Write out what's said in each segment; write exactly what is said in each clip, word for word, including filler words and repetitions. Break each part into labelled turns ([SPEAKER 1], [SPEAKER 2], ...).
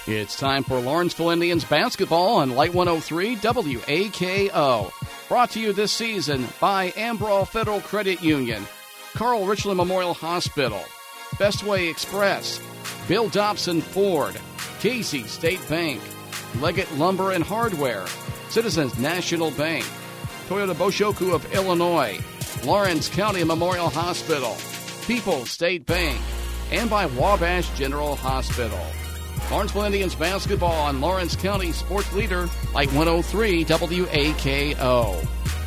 [SPEAKER 1] It's time for Lawrenceville Indians basketball on Light one oh three W A K O. Brought to you this season by Ambrol Federal Credit Union, Carl Richland Memorial Hospital, Bestway Express, Bill Dobson Ford, Casey State Bank, Leggett Lumber and Hardware, Citizens National Bank, Toyota Boshoku of Illinois, Lawrence County Memorial Hospital, People's State Bank, and by Wabash General Hospital. Lawrenceville Indians basketball on Lawrence County Sports Leader, Light one oh three W A K O.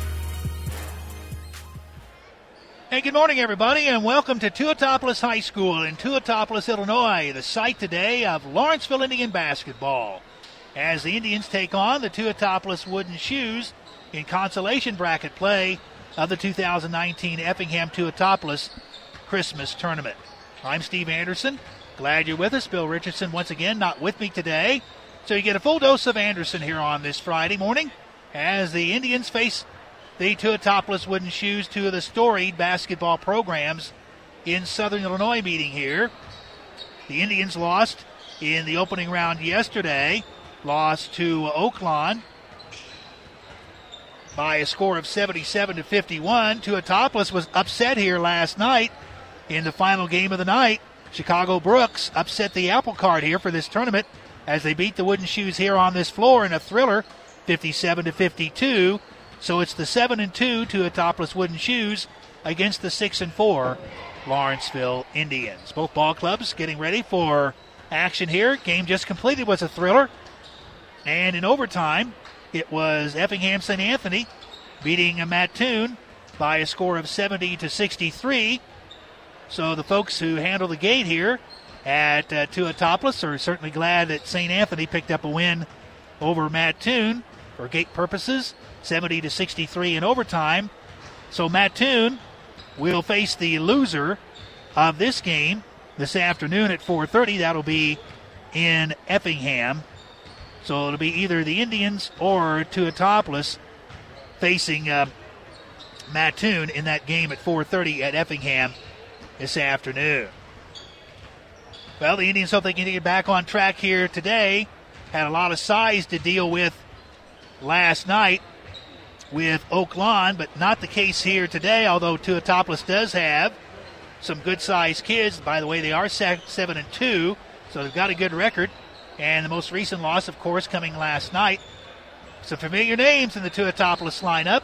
[SPEAKER 2] Hey, good morning, everybody, and welcome to Tuatopolis High School in Tuatopolis, Illinois, the site today of Lawrenceville Indian basketball, as the Indians take on the Tuatopolis Wooden Shoes in consolation bracket play of the two thousand nineteen Effingham Tuatopolis Christmas Tournament. I'm Steve Anderson. Glad you're with us. Bill Richardson, once again, not with me today. So you get a full dose of Anderson here on this Friday morning as the Indians face the Tuatopolis Wooden Shoes, two of the storied basketball programs in Southern Illinois meeting here. The Indians lost in the opening round yesterday, lost to Oaklawn by a score of seventy-seven to fifty-one. Tuatopolis was upset here last night in the final game of the night. Chicago Brooks upset the apple cart here for this tournament as they beat the Wooden Shoes here on this floor in a thriller, fifty-seven to fifty-two. So it's the seven and two Tuatopolis Wooden Shoes against the six and four Lawrenceville Indians. Both ball clubs getting ready for action here. Game just completed was a thriller. And in overtime, it was Effingham Saint Anthony beating Mattoon by a score of seventy to sixty-three. So the folks who handle the gate here at uh, Tuatopolis are certainly glad that Saint Anthony picked up a win over Mattoon for gate purposes, seventy to sixty-three in overtime. So Mattoon will face the loser of this game this afternoon at four thirty. That'll be in Effingham. So it'll be either the Indians or Tuatopolis facing uh, Mattoon in that game at four thirty at Effingham this afternoon. Well, the Indians hope they can get back on track here today. Had a lot of size to deal with last night with Oaklawn, but not the case here today, although Tuatopolis does have some good-sized kids. By the way, they are seven and two, so they've got a good record. And the most recent loss, of course, coming last night. Some familiar names in the Tuatopolis lineup.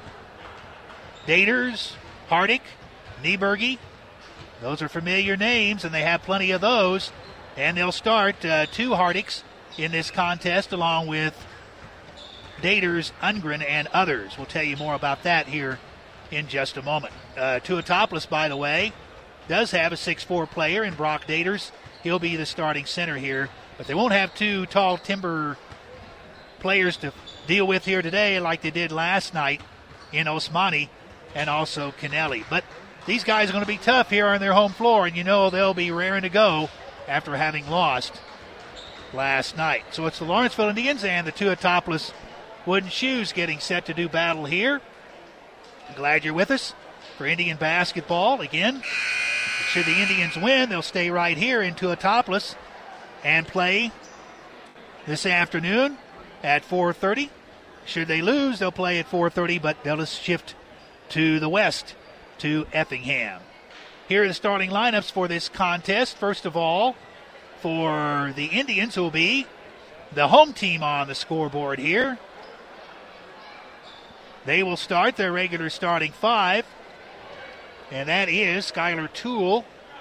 [SPEAKER 2] Daters, Hardick, Nieberge. Those are familiar names, and they have plenty of those. And they'll start uh, two Hardicks in this contest, along with Daters, Ungren, and others. We'll tell you more about that here in just a moment. Uh, Tuatopolis, by the way, does have a six four player in Brock Daters. He'll be the starting center here. But they won't have two tall timber players to deal with here today like they did last night in Osmani and also Kennelly. But these guys are going to be tough here on their home floor, and you know they'll be raring to go after having lost last night. So it's the Lawrenceville Indians and the Tuatopolis Wooden Shoes getting set to do battle here. I'm glad you're with us for Indian basketball. Again, should the Indians win, they'll stay right here in Tuatopolis and play this afternoon at four thirty. Should they lose, they'll play at four thirty, but they'll just shift to the west to Effingham. Here are the starting lineups for this contest. First of all, for the Indians, who will be the home team on the scoreboard here. They will start their regular starting five, and that is Skylar Toole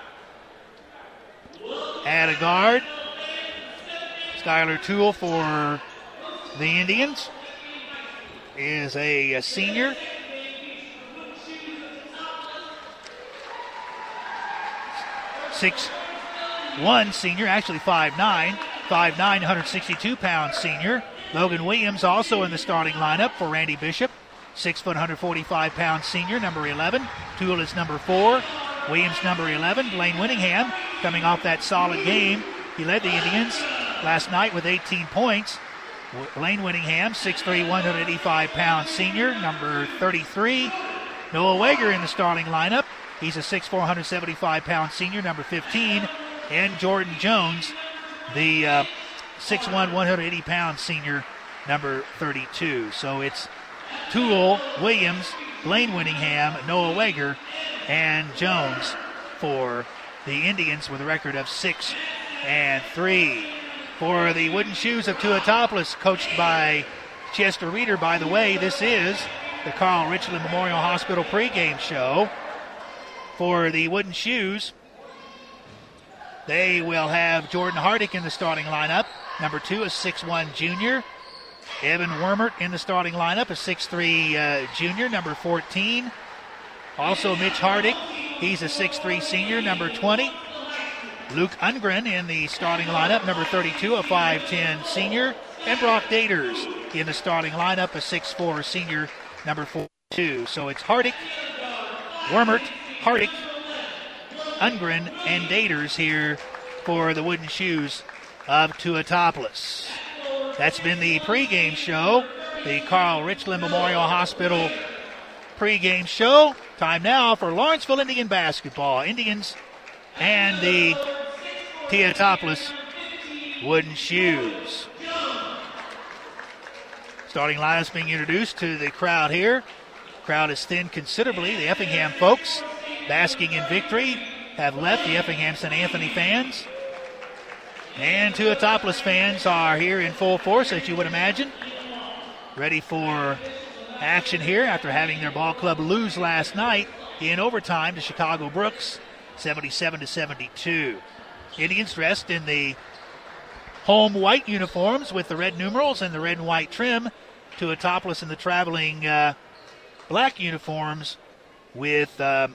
[SPEAKER 2] at a guard. Skylar Toole for the Indians is a, a senior. six one senior, actually five nine, five nine, one hundred sixty-two pound senior. Logan Williams also in the starting lineup for Randy Bishop, six foot, one hundred forty-five pound senior, number eleven. Toole is number four. Williams number eleven. Blaine Winningham coming off that solid game. He led the Indians last night with eighteen points. Blaine Winningham, six three, one hundred eighty-five pound senior, number thirty-three. Noah Wager in the starting lineup. He's a six four, one hundred seventy-five pound senior, number fifteen. And Jordan Jones, the uh, six one, one hundred eighty pound senior, number thirty-two. So it's Toole, Williams, Blaine Winningham, Noah Wager, and Jones for the Indians with a record of six and three. For the Wooden Shoes of Tuatopolis, coached by Chester Reeder, by the way, this is the Carl Richland Memorial Hospital pregame show. For the Wooden Shoes, they will have Jordan Hardick in the starting lineup. Number two, a six one junior. Evan Wormert in the starting lineup, a six three uh, junior, number fourteen. Also Mitch Hardick, he's a six three senior, number twenty. Luke Ungren in the starting lineup, number thirty-two, a five ten senior. And Brock Daters in the starting lineup, a six four senior, number forty-two. So it's Hardick, Wormert, Hardick, Ungren, and Daters here for the Wooden Shoes of Tuatopolis. That's been the pregame show, the Carl Richland Memorial Hospital pregame show. Time now for Lawrenceville Indian basketball. Indians and the Tuatopolis Wooden Shoes. Starting lineups being introduced to the crowd here. Crowd is thinned considerably. The Effingham folks, basking in victory, have left. The Effingham Saint Anthony fans and Tuatopolis fans are here in full force, as you would imagine, ready for action here after having their ball club lose last night in overtime to Chicago Brooks, seventy-seven to seventy-two. Indians dressed in the home white uniforms with the red numerals and the red and white trim. Tuatopolis in the traveling uh, black uniforms with uh,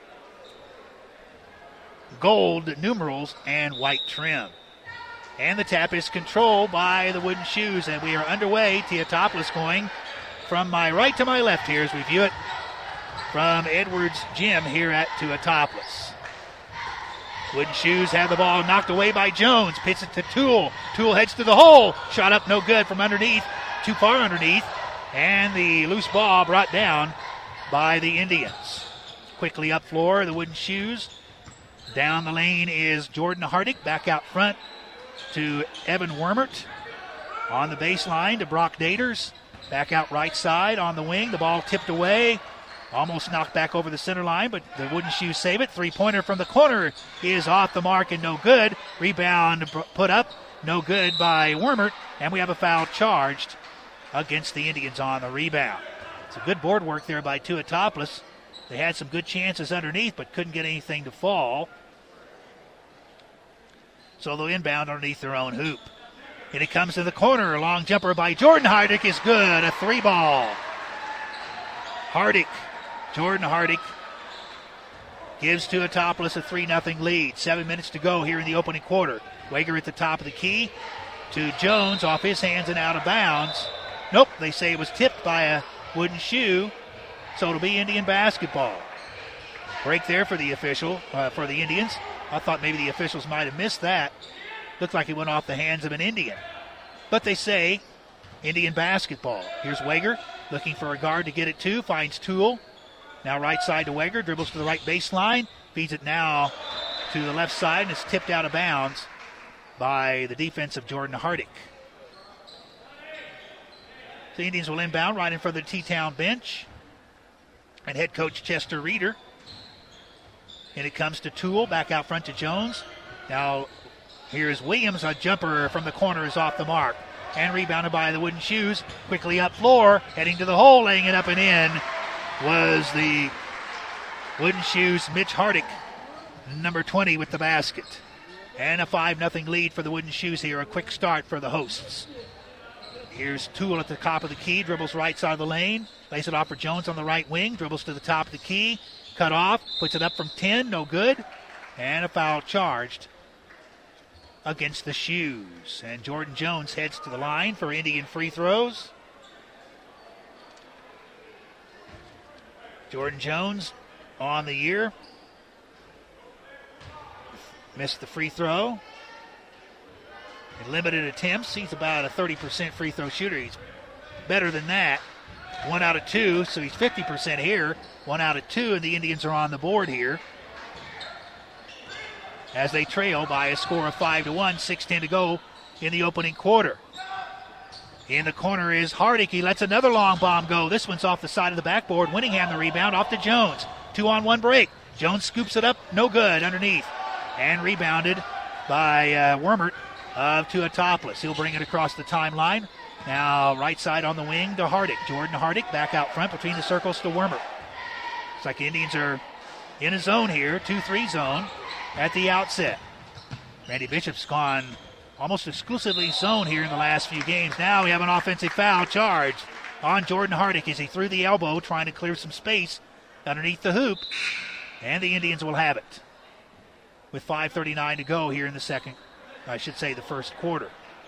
[SPEAKER 2] gold numerals and white trim. And the tap is controlled by the Wooden Shoes, and we are underway. Tuatopolis going from my right to my left here as we view it from Edwards Gym here at Tuatopolis. Wooden Shoes have the ball knocked away by Jones. Pits it to Toole. Toole heads to the hole. Shot up no good from underneath. Too far underneath. And the loose ball brought down by the Indians. Quickly up floor, the Wooden Shoes. Down the lane is Jordan Hardick. Back out front to Evan Wormert. On the baseline to Brock Daters. Back out right side on the wing. The ball tipped away. Almost knocked back over the center line, but the Wooden Shoes save it. Three-pointer from the corner is off the mark and no good. Rebound put up, no good by Wormert, and we have a foul charged against the Indians on the rebound. It's a good board work there by Tuatopolis. They had some good chances underneath, but couldn't get anything to fall. So they'll inbound underneath their own hoop. And it comes to the corner. A long jumper by Jordan Hardick is good. A three ball. Hardick. Jordan Hardick gives Tuatopolis a three nothing lead. Seven minutes to go here in the opening quarter. Wager at the top of the key to Jones, off his hands and out of bounds. Nope, they say it was tipped by a Wooden Shoe, so it'll be Indian basketball. Break there for the official, uh, for the Indians. I thought maybe the officials might have missed that. Looked like it went off the hands of an Indian. But they say Indian basketball. Here's Wager looking for a guard to get it to, finds Toole. Now right side to Wager, dribbles to the right baseline, feeds it now to the left side, and it's tipped out of bounds by the defense of Jordan Hardick. The Indians will inbound right in front of the T-Town bench. And head coach Chester Reeder. And it comes to Toole, back out front to Jones. Now here's Williams, a jumper from the corner is off the mark. And rebounded by the Wooden Shoes, quickly up floor, heading to the hole, laying it up and in was the Wooden Shoes' Mitch Hardick, number twenty, with the basket. And a five nothing lead for the Wooden Shoes here, a quick start for the hosts. Here's Toole at the top of the key, dribbles right side of the lane, lays it off for Jones on the right wing, dribbles to the top of the key, cut off, puts it up from ten, no good, and a foul charged against the Shoes. And Jordan Jones heads to the line for Indian free throws. Jordan Jones on the year. Missed the free throw. In limited attempts, he's about a thirty percent free throw shooter. He's better than that. One out of two, so he's fifty percent here. One out of two, and the Indians are on the board here as they trail by a score of five to one. six ten to go in the opening quarter. In the corner is Hardick. He lets another long bomb go. This one's off the side of the backboard. Winningham the rebound off to Jones. Two on one break. Jones scoops it up. No good underneath. And rebounded by uh, Wormert of Tuatopoulos. He'll bring it across the timeline. Now right side on the wing to Hardick. Jordan Hardick back out front between the circles to Wormert. Looks like the Indians are in a zone here. two three zone at the outset. Randy Bishop's gone almost exclusively zone here in the last few games. Now we have an offensive foul charged on Jordan Hardick as he threw the elbow trying to clear some space underneath the hoop. And the Indians will have it with five thirty-nine to go here in the second, I should say the first quarter.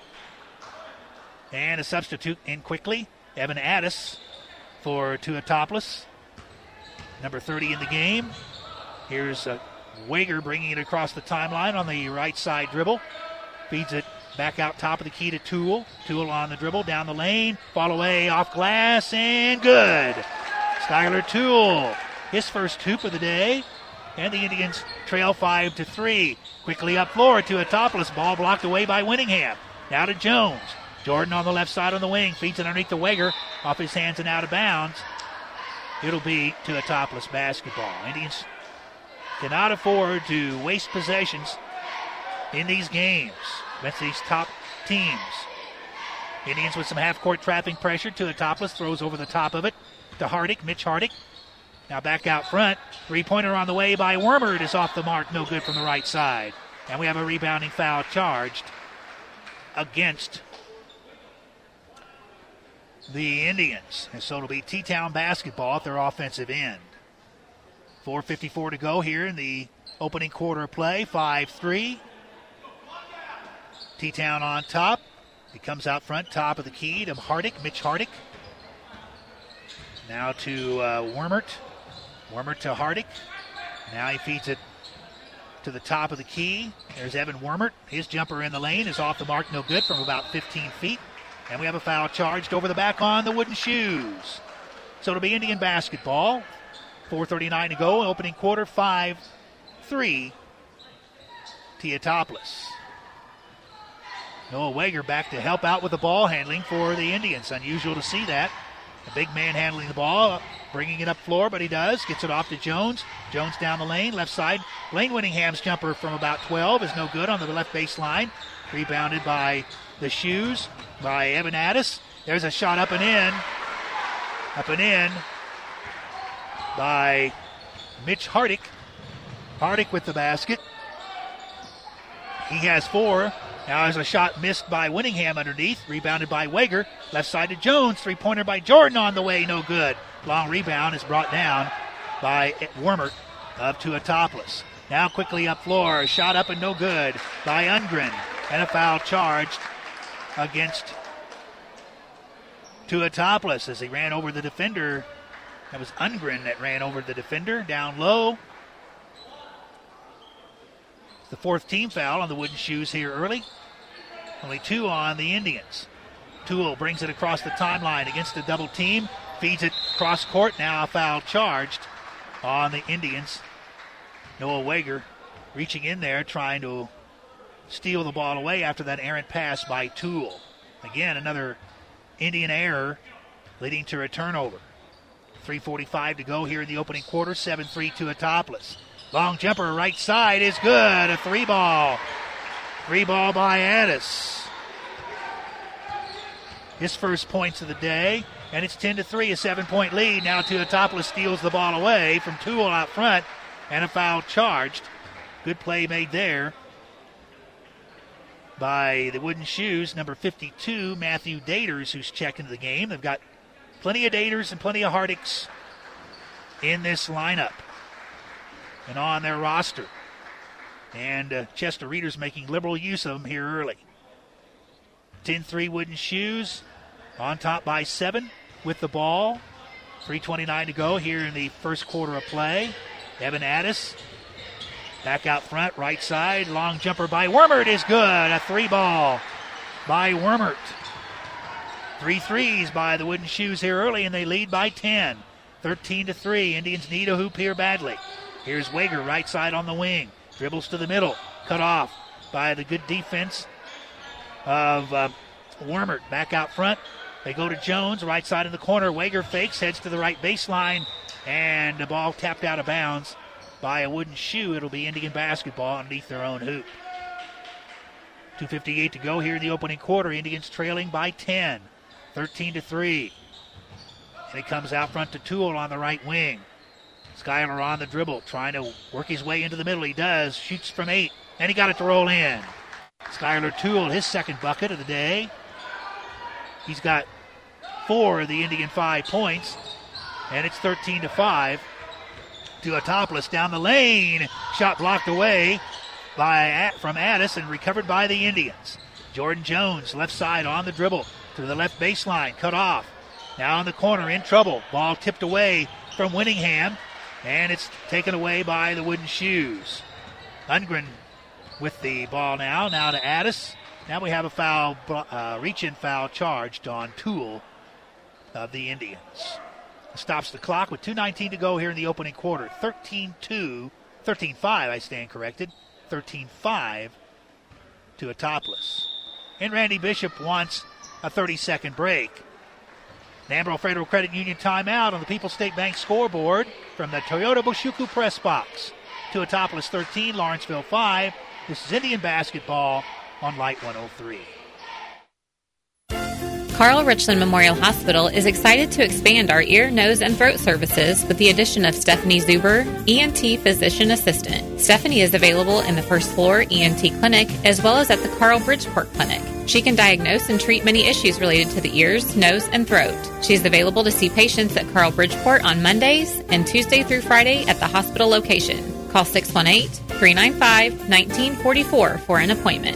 [SPEAKER 2] And a substitute in quickly. Evan Addis for Tuatopoulos. Number thirty in the game. Here's uh, Wager bringing it across the timeline on the right side dribble. Feeds it back out top of the key to Toole. Toole on the dribble, down the lane. Fall away, off glass, and good. Skylar Toole, his first hoop of the day. And the Indians trail five to three. Quickly up floor to Tuatopoulos. Ball blocked away by Winningham. Now to Jones. Jordan on the left side on the wing. Feeds it underneath the Wager. Off his hands and out of bounds. It'll be Tuatopoulos basketball. Indians cannot afford to waste possessions in these games against these top teams. Indians with some half-court trapping pressure. Tuatopoulos throws over the top of it to Hardick, Mitch Hardick. Now back out front. Three-pointer on the way by Wormert is off the mark. No good from the right side. And we have a rebounding foul charged against the Indians. And so it'll be T-Town basketball at their offensive end. four fifty-four to go here in the opening quarter of play. five three. T-Town on top. He comes out front, top of the key to Hardick, Mitch Hardick. Now to uh, Wormert. Wormert to Hardick. Now he feeds it to the top of the key. There's Evan Wormert. His jumper in the lane is off the mark, no good, from about fifteen feet. And we have a foul charged over the back on the wooden shoes. So it'll be Indian basketball. four thirty-nine to go, opening quarter, five three. Tuatopoulos. Noah Wager back to help out with the ball handling for the Indians. Unusual to see that. A big man handling the ball, bringing it up floor, but he does. Gets it off to Jones. Jones down the lane, left side. Blaine Winningham's jumper from about twelve is no good on the left baseline. Rebounded by the shoes by Evan Addis. There's a shot up and in. Up and in by Mitch Hardick. Hardick with the basket. He has four. Now there's a shot missed by Winningham underneath. Rebounded by Wager. Left side to Jones. Three-pointer by Jordan on the way. No good. Long rebound is brought down by Wormert of Tuatopoulos. Now quickly up floor. A shot up and no good by Undgren. And a foul charged against Tuatopoulos as he ran over the defender. That was Undgren that ran over the defender. Down low. The fourth team foul on the wooden shoes here early. Only two on the Indians. Toole brings it across the timeline against the double team. Feeds it cross court. Now a foul charged on the Indians. Noah Wager reaching in there trying to steal the ball away after that errant pass by Toole. Again, another Indian error leading to a turnover. three forty-five to go here in the opening quarter. seven three Tuatopoulos. Long jumper right side is good. A three ball. Three ball by Addis. His first points of the day. And it's ten to three, a seven-point lead. Now Tuatopoulos steals the ball away from Toole out front. And a foul charged. Good play made there by the wooden shoes. Number fifty-two, Matthew Daters, who's checked into the game. They've got plenty of Daters and plenty of Hardicks in this lineup and on their roster. And uh, Chester Reader's making liberal use of them here early. ten three wooden shoes on top by seven with the ball. three twenty-nine to go here in the first quarter of play. Evan Addis back out front, right side. Long jumper by Wormert is good. A three ball by Wormert. Three threes by the wooden shoes here early, and they lead by ten. thirteen to three. Indians need a hoop here badly. Here's Wager, right side on the wing. Dribbles to the middle. Cut off by the good defense of uh, Wormert. Back out front. They go to Jones, right side of the corner. Wager fakes, heads to the right baseline, and the ball tapped out of bounds by a wooden shoe. It'll be Indian basketball underneath their own hoop. two fifty-eight to go here in the opening quarter. Indians trailing by ten, thirteen to three. And he comes out front to Toole on the right wing. Schuyler on the dribble, trying to work his way into the middle. He does, shoots from eight, and he got it to roll in. Schuyler Toole, his second bucket of the day. He's got four of the Indian five points, and it's thirteen to five. Tuatopoulos down the lane, shot blocked away by from Addis and recovered by the Indians. Jordan Jones, left side on the dribble to the left baseline, cut off. Now in the corner, in trouble. Ball tipped away from Winningham, and it's taken away by the wooden shoes. Lundgren with the ball now. Now to Addis. Now we have a foul, uh, reach-in foul charged on Toole of the Indians. Stops the clock with two nineteen to go here in the opening quarter. thirteen two, thirteen five, I stand corrected. thirteen five to Tuatopoulos. And Randy Bishop wants a thirty-second break. Ambro Federal Credit Union timeout on the People's State Bank scoreboard from the Toyota Boshuku press box. Tuatopoulos thirteen, Lawrenceville five. This is Indian basketball on Light one oh three.
[SPEAKER 3] Carl Richland Memorial Hospital is excited to expand our ear, nose, and throat services with the addition of Stephanie Zuber, E N T Physician Assistant. Stephanie is available in the first floor E N T clinic as well as at the Carl Bridgeport Clinic. She can diagnose and treat many issues related to the ears, nose, and throat. She is available to see patients at Carl Bridgeport on Mondays and Tuesday through Friday at the hospital location. Call six one eight, three nine five, one nine four four for an appointment.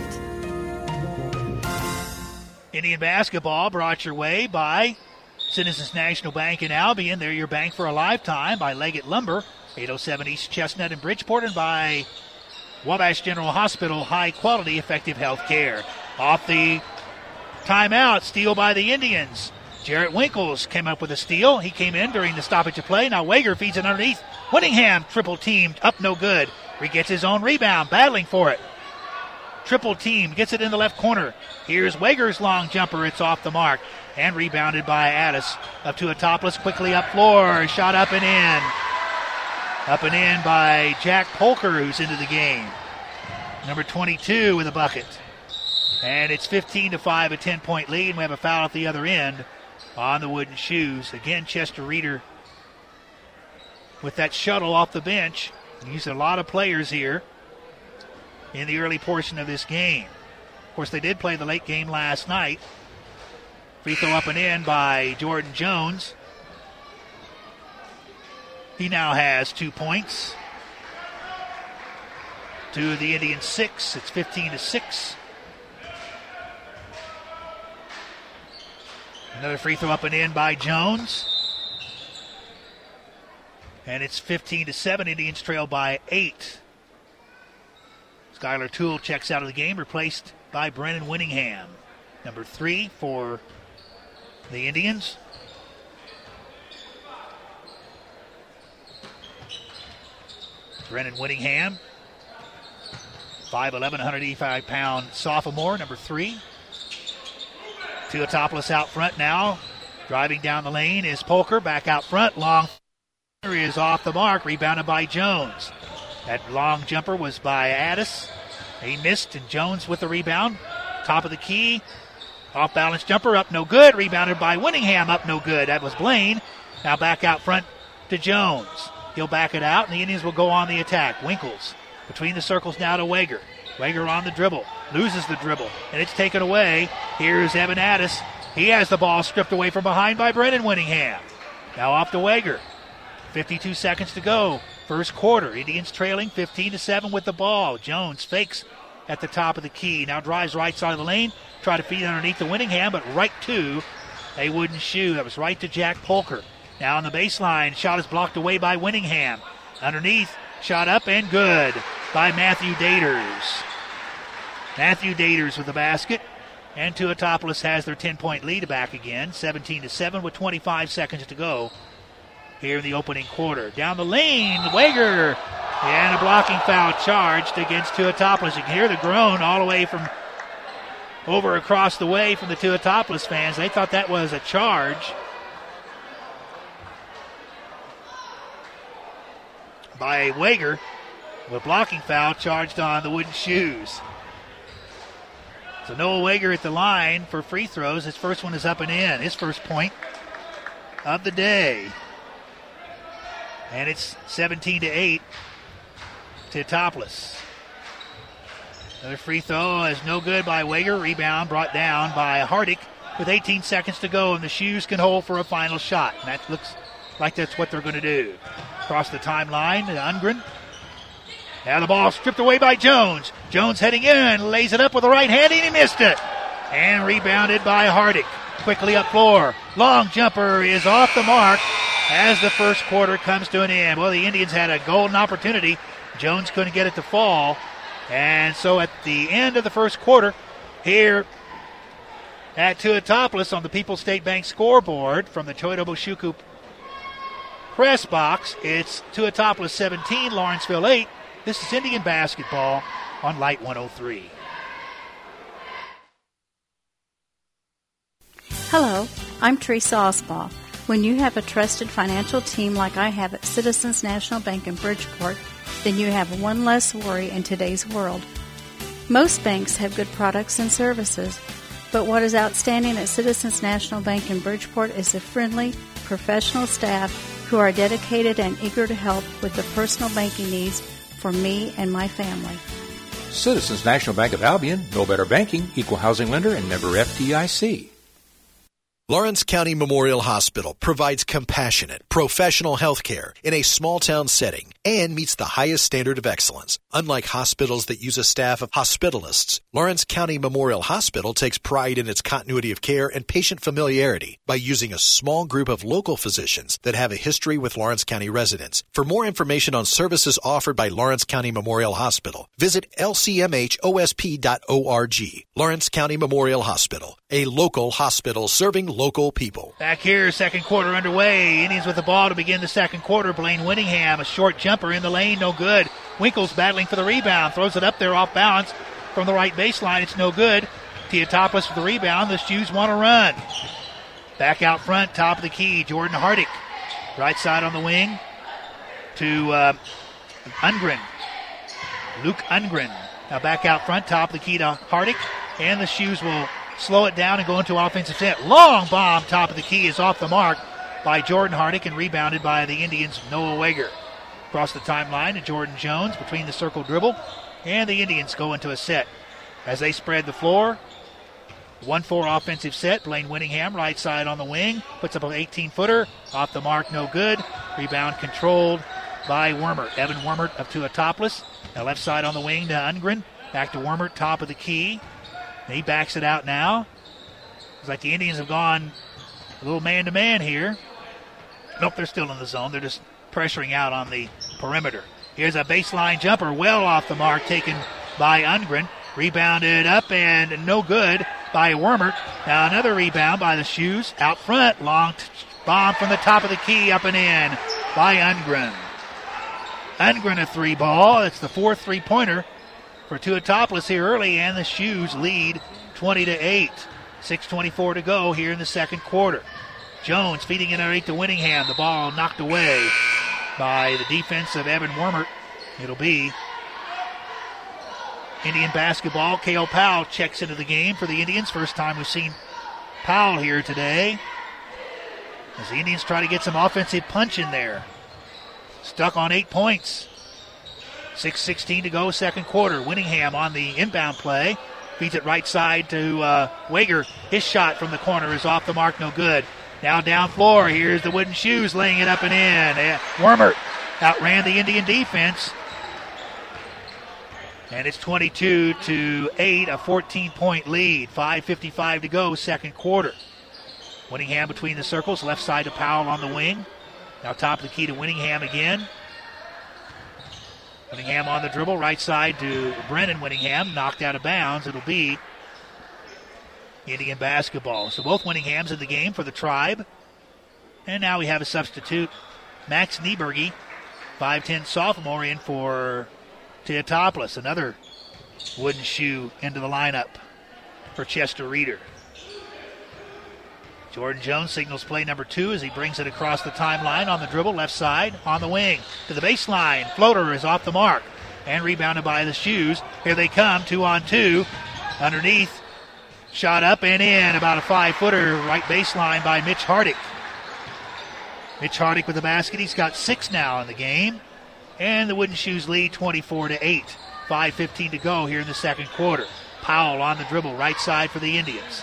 [SPEAKER 2] Indian basketball brought your way by Citizens National Bank in Albion. They're your bank for a lifetime. By Leggett Lumber, eight oh seven East Chestnut in Bridgeport, and by Wabash General Hospital, high quality, effective health care. Off the timeout, steal by the Indians. Jarrett Winkles came up with a steal. He came in during the stoppage of play. Now Wager feeds it underneath. Winningham triple teamed, up no good. He gets his own rebound, battling for it. Triple team, gets it in the left corner. Here's Wager's long jumper. It's off the mark and rebounded by Addis. Up to Tuatopoulos, quickly up floor. Shot up and in. Up and in by Jack Polker, who's into the game. Number twenty-two with a bucket. And it's fifteen to five, a ten-point lead. We have a foul at the other end on the wooden shoes. Again, Chester Reeder with that shuttle off the bench. He's a lot of players here in the early portion of this game. Of course, they did play the late game last night. Free throw up and in by Jordan Jones. He now has two points. Two of the Indians six. It's fifteen to six. Another free throw up and in by Jones. And it's fifteen to seven. Indians trail by eight. Schuyler Toole checks out of the game, replaced by Brennan Winningham. Number three for the Indians. Brennan Winningham, five eleven, one eighty-five pound sophomore, number three. Tuatopoulos out front now. Driving down the lane is Polker, back out front. Long is off the mark, rebounded by Jones. That long jumper was by Addis. He missed, and Jones with the rebound. Top of the key. Off balance jumper, up no good. Rebounded by Winningham, up no good. That was Blaine. Now back out front to Jones. He'll back it out, and the Indians will go on the attack. Winkles between the circles now to Wager. Wager on the dribble. Loses the dribble, and it's taken away. Here's Evan Addis. He has the ball stripped away from behind by Brennan Winningham. Now off to Wager. fifty-two seconds to go. First quarter. Indians trailing fifteen to seven with the ball. Jones fakes at the top of the key. Now drives right side of the lane. Try to feed underneath the Winningham, but right to a wooden shoe. That was right to Jack Polker. Now on the baseline. Shot is blocked away by Winningham. Underneath. Shot up and good by Matthew Daters. Matthew Daters with the basket. And Tuatopoulos has their ten-point lead back again. seventeen to seven with twenty-five seconds to go here in the opening quarter. Down the lane, Wager. And a blocking foul charged against Tuatopoulos. You can hear the groan all the way from over across the way from the Tuatopolis fans. They thought that was a charge by Wager. With blocking foul charged on the Wooden Shoes. So Noah Wager at the line for free throws. His first one is up and in. His first point of the day. And it's seventeen to eight to Tuatopolis. Another free throw is no good by Wager. Rebound brought down by Hardick with eighteen seconds to go, and the Shoes can hold for a final shot. And that looks like that's what they're going to do. Across the timeline to Ungren. Now the ball stripped away by Jones. Jones heading in, lays it up with the right hand, and he missed it. And rebounded by Hardick. Quickly up floor. Long jumper is off the mark as the first quarter comes to an end. Well, the Indians had a golden opportunity. Jones couldn't get it to fall. And so at the end of the first quarter, here at Tuatopolis on the People's State Bank scoreboard from the Toyota Boshuku press box, it's Tuatopolis seventeen, Lawrenceville eight. This is Indian basketball on Light one oh three.
[SPEAKER 4] Hello, I'm Teresa Osbaugh. When you have a trusted financial team like I have at Citizens National Bank in Bridgeport, then you have one less worry in today's world. Most banks have good products and services, but what is outstanding at Citizens National Bank in Bridgeport is the friendly, professional staff who are dedicated and eager to help with the personal banking needs for me and my family.
[SPEAKER 5] Citizens National Bank of Albion, no better banking, equal housing lender, and member F D I C.
[SPEAKER 6] Lawrence County Memorial Hospital provides compassionate, professional health care in a small-town setting and meets the highest standard of excellence. Unlike hospitals that use a staff of hospitalists, Lawrence County Memorial Hospital takes pride in its continuity of care and patient familiarity by using a small group of local physicians that have a history with Lawrence County residents. For more information on services offered by Lawrence County Memorial Hospital, visit L C M H O S P dot org. Lawrence County Memorial Hospital, a local hospital serving local people.
[SPEAKER 2] Back here, second quarter underway. Indians with the ball to begin the second quarter. Blaine Winningham, a short jumper in the lane, no good. Winkles battling for the rebound, throws it up there off balance from the right baseline. It's no good. Tuatopolis with the rebound. The Shoes want to run. Back out front, top of the key, Jordan Hardick. Right side on the wing to uh, Ungren. Luke Ungren. Now back out front, top of the key to Hardick. And the Shoes will slow it down and go into offensive set. Long bomb, top of the key, is off the mark by Jordan Hardick and rebounded by the Indians' Noah Wager. Across the timeline to Jordan Jones between the circle dribble. And the Indians go into a set as they spread the floor. one four offensive set. Blaine Winningham, right side on the wing. Puts up an eighteen-footer. Off the mark, no good. Rebound controlled by Wormert. Evan Wormert of Tuatopolis. Now left side on the wing to Ungren. Back to Wormert, top of the key. He backs it out now. It's like the Indians have gone a little man-to-man here. Nope, they're still in the zone. They're just pressuring out on the perimeter. Here's a baseline jumper, well off the mark, taken by Ungren. Rebounded up and no good by Wormert. Now another rebound by the Shoes. Out front, long t- bomb from the top of the key, up and in by Ungren. Ungren a three ball. It's the fourth three-pointer for Tuatopolis here early, and the Shoes lead twenty to eight. six twenty-four to go here in the second quarter. Jones feeding it right to Winningham. The ball knocked away by the defense of Evan Wormert. It'll be Indian basketball. Cale Powell checks into the game for the Indians. First time we've seen Powell here today, as the Indians try to get some offensive punch in there. Stuck on eight points. six sixteen to go, second quarter. Winningham on the inbound play. Feeds it right side to uh, Wager. His shot from the corner is off the mark, no good. Now down floor, here's the Wooden Shoes laying it up and in. Uh, Wormert outran the Indian defense. And it's twenty-two to eight, a fourteen-point lead. five fifty-five to go, second quarter. Winningham between the circles, left side to Powell on the wing. Now top of the key to Winningham again. Winningham on the dribble, right side to Brennan Winningham, knocked out of bounds. It'll be Indian basketball. So both Winninghams in the game for the Tribe. And now we have a substitute, Max Nieberge, five ten sophomore, in for Tuatopolis. Another Wooden Shoe into the lineup. for Chester Reeder. Jordan Jones signals play number two as he brings it across the timeline on the dribble, left side, on the wing, to the baseline. Floater is off the mark and rebounded by the Shoes. Here they come, two on two. Underneath, shot up and in, about a five-footer, right baseline by Mitch Hardick. Mitch Hardick with the basket. He's got six now in the game. And the Wooden Shoes lead twenty-four to eight. five fifteen to go here in the second quarter. Powell on the dribble, right side for the Indians.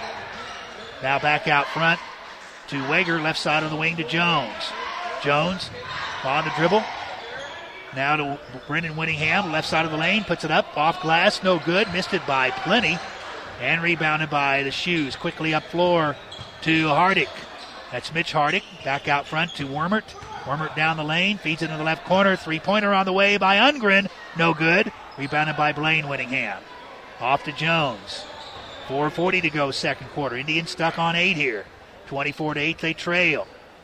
[SPEAKER 2] Now back out front to Wager, left side of the wing to Jones. Jones on the dribble. Now to Brendan Winningham, left side of the lane, puts it up, off glass, no good, missed it by plenty, and rebounded by the Shoes. Quickly up floor to Hardick. That's Mitch Hardick, back out front to Wormert. Wormert down the lane, feeds it in the left corner, three-pointer on the way by Ungren, no good, rebounded by Blaine Winningham. Off to Jones. four forty to go second quarter. Indians stuck on eight here. twenty-four to eight they trail.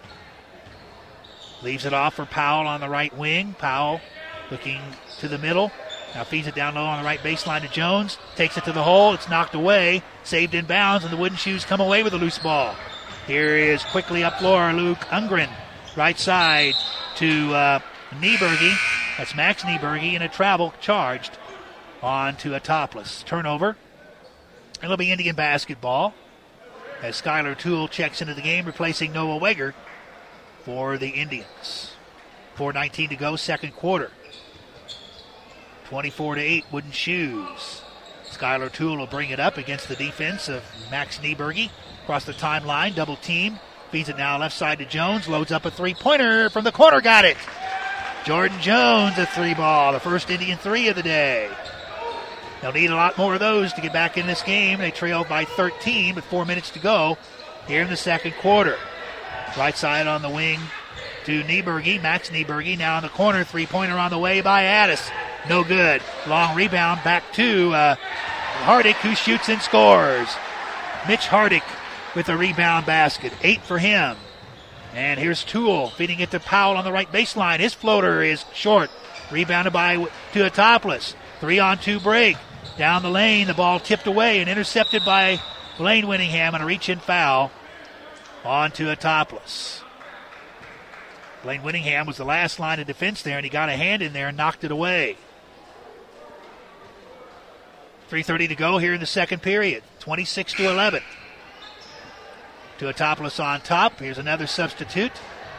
[SPEAKER 2] Leaves it off for Powell on the right wing. Powell looking to the middle. Now feeds it down low on the right baseline to Jones. Takes it to the hole. It's knocked away. Saved in bounds, and the Wooden Shoes come away with a loose ball. Here is quickly up floor Luke Ungren. Right side to uh, Nieberge. That's Max Nieberge in a travel charged on to a topless. Turnover. It'll be Indian basketball as Skylar Toole checks into the game, replacing Noah Wager for the Indians. four nineteen to go, second quarter. twenty-four to eight, Wooden Shoes. Skylar Toole will bring it up against the defense of Max Nieberge. Across the timeline, double team. Feeds it now left side to Jones. Loads up a three-pointer from the corner. Got it. Jordan Jones, a three ball. The first Indian three of the day. They'll need a lot more of those to get back in this game. They trail by thirteen with four minutes to go here in the second quarter. Right side on the wing to Nieberge. Max Nieberge now in the corner. Three-pointer on the way by Addis. No good. Long rebound back to uh, Hardick, who shoots and scores. Mitch Hardick with a rebound basket. Eight for him. And here's Toole feeding it to Powell on the right baseline. His floater is short. Rebounded by Tuatopoulos. Three on two break. Down the lane, the ball tipped away and intercepted by Blaine Winningham and a reach-in foul on Tuatopoulos. Blaine Winningham was the last line of defense there, and he got a hand in there and knocked it away. three thirty to go here in the second period. twenty-six to eleven. Tuatopoulos on top. Here's another substitute.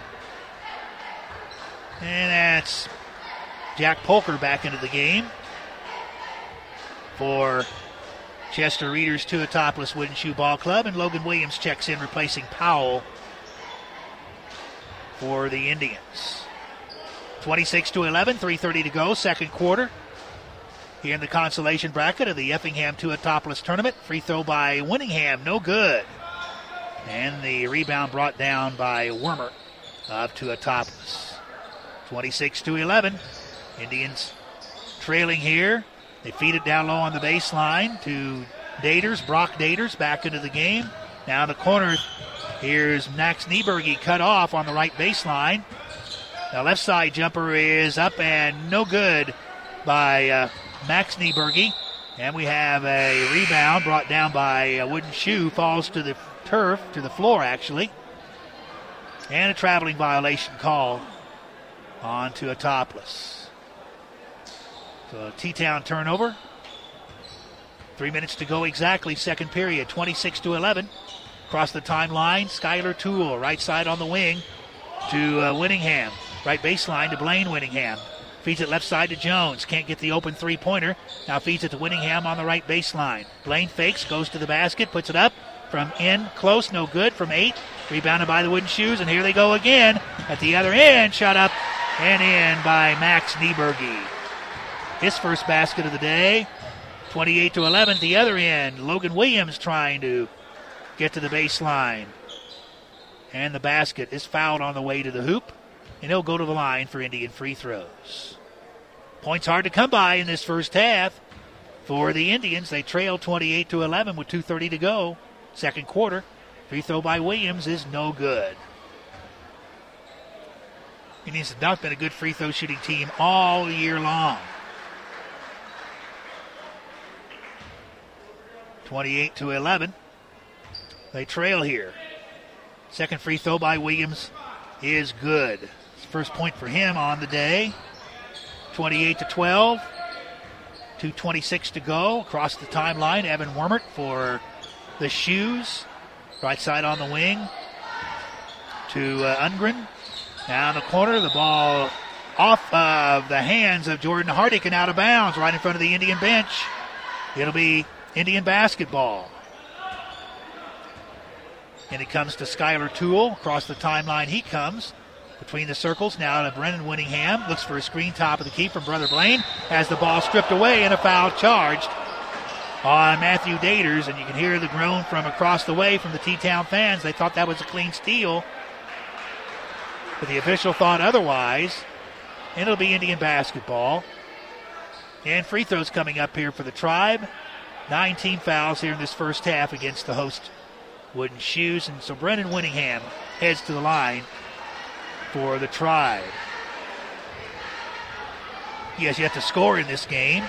[SPEAKER 2] And that's Jack Polker back into the game for Chester Reeder's Tuatopoulos Wooden Shoe Ball Club. And Logan Williams checks in, replacing Powell for the Indians. twenty-six to eleven, three thirty to go, second quarter. Here in the consolation bracket of the Effingham Tuatopoulos tournament. Free throw by Winningham, no good. And the rebound brought down by Wormer of Tuatopoulos. twenty-six to eleven. Indians trailing here. They feed it down low on the baseline to Daters, Brock Daters back into the game. Now in the corner, here's Max Nieberge cut off on the right baseline. The left side jumper is up and no good by uh, Max Nieberge. And we have a rebound brought down by a Wooden Shoe, falls to the turf, to the floor actually. And a traveling violation call on Tuatopoulos. So a T-Town turnover. Three minutes to go exactly, second period, twenty-six to eleven. Across the timeline, Skylar Toole, right side on the wing to uh, Winningham. Right baseline to Blaine Winningham. Feeds it left side to Jones. Can't get the open three-pointer. Now feeds it to Winningham on the right baseline. Blaine fakes, goes to the basket, puts it up from in, close, no good, from eight. Rebounded by the Wooden Shoes, and here they go again. At the other end, shot up and in by Max Nieberge. His first basket of the day. twenty-eight to eleven at the other end. Logan Williams trying to get to the baseline. And the basket is fouled on the way to the hoop. And he'll go to the line for Indian free throws. Points hard to come by in this first half for the Indians. They trail twenty-eight to eleven with two thirty to go. Second quarter. Free throw by Williams is no good. Indians have not been a good free throw shooting team all year long. twenty-eight to eleven. They trail here. Second free throw by Williams is good. First point for him on the day. twenty-eight to twelve. two twenty-six to go. Across the timeline, Evan Wormert for the Shoes. Right side on the wing to uh, Ungren. Down the corner, the ball off of the hands of Jordan Hardick and out of bounds right in front of the Indian bench. It'll be Indian basketball. And it comes to Skylar Toole. Across the timeline he comes. Between the circles, now to Brennan Winningham. Looks for a screen top of the key from Brother Blaine. Has the ball stripped away and a foul charged on Matthew Daters. And you can hear the groan from across the way from the T-Town fans. They thought that was a clean steal. But the official thought otherwise. And it'll be Indian basketball. And free throws coming up here for the Tribe. Nine team fouls here in this first half against the host Wooden Shoes. And so Brennan Winningham heads to the line for the Tribe. He has yet to score in this game.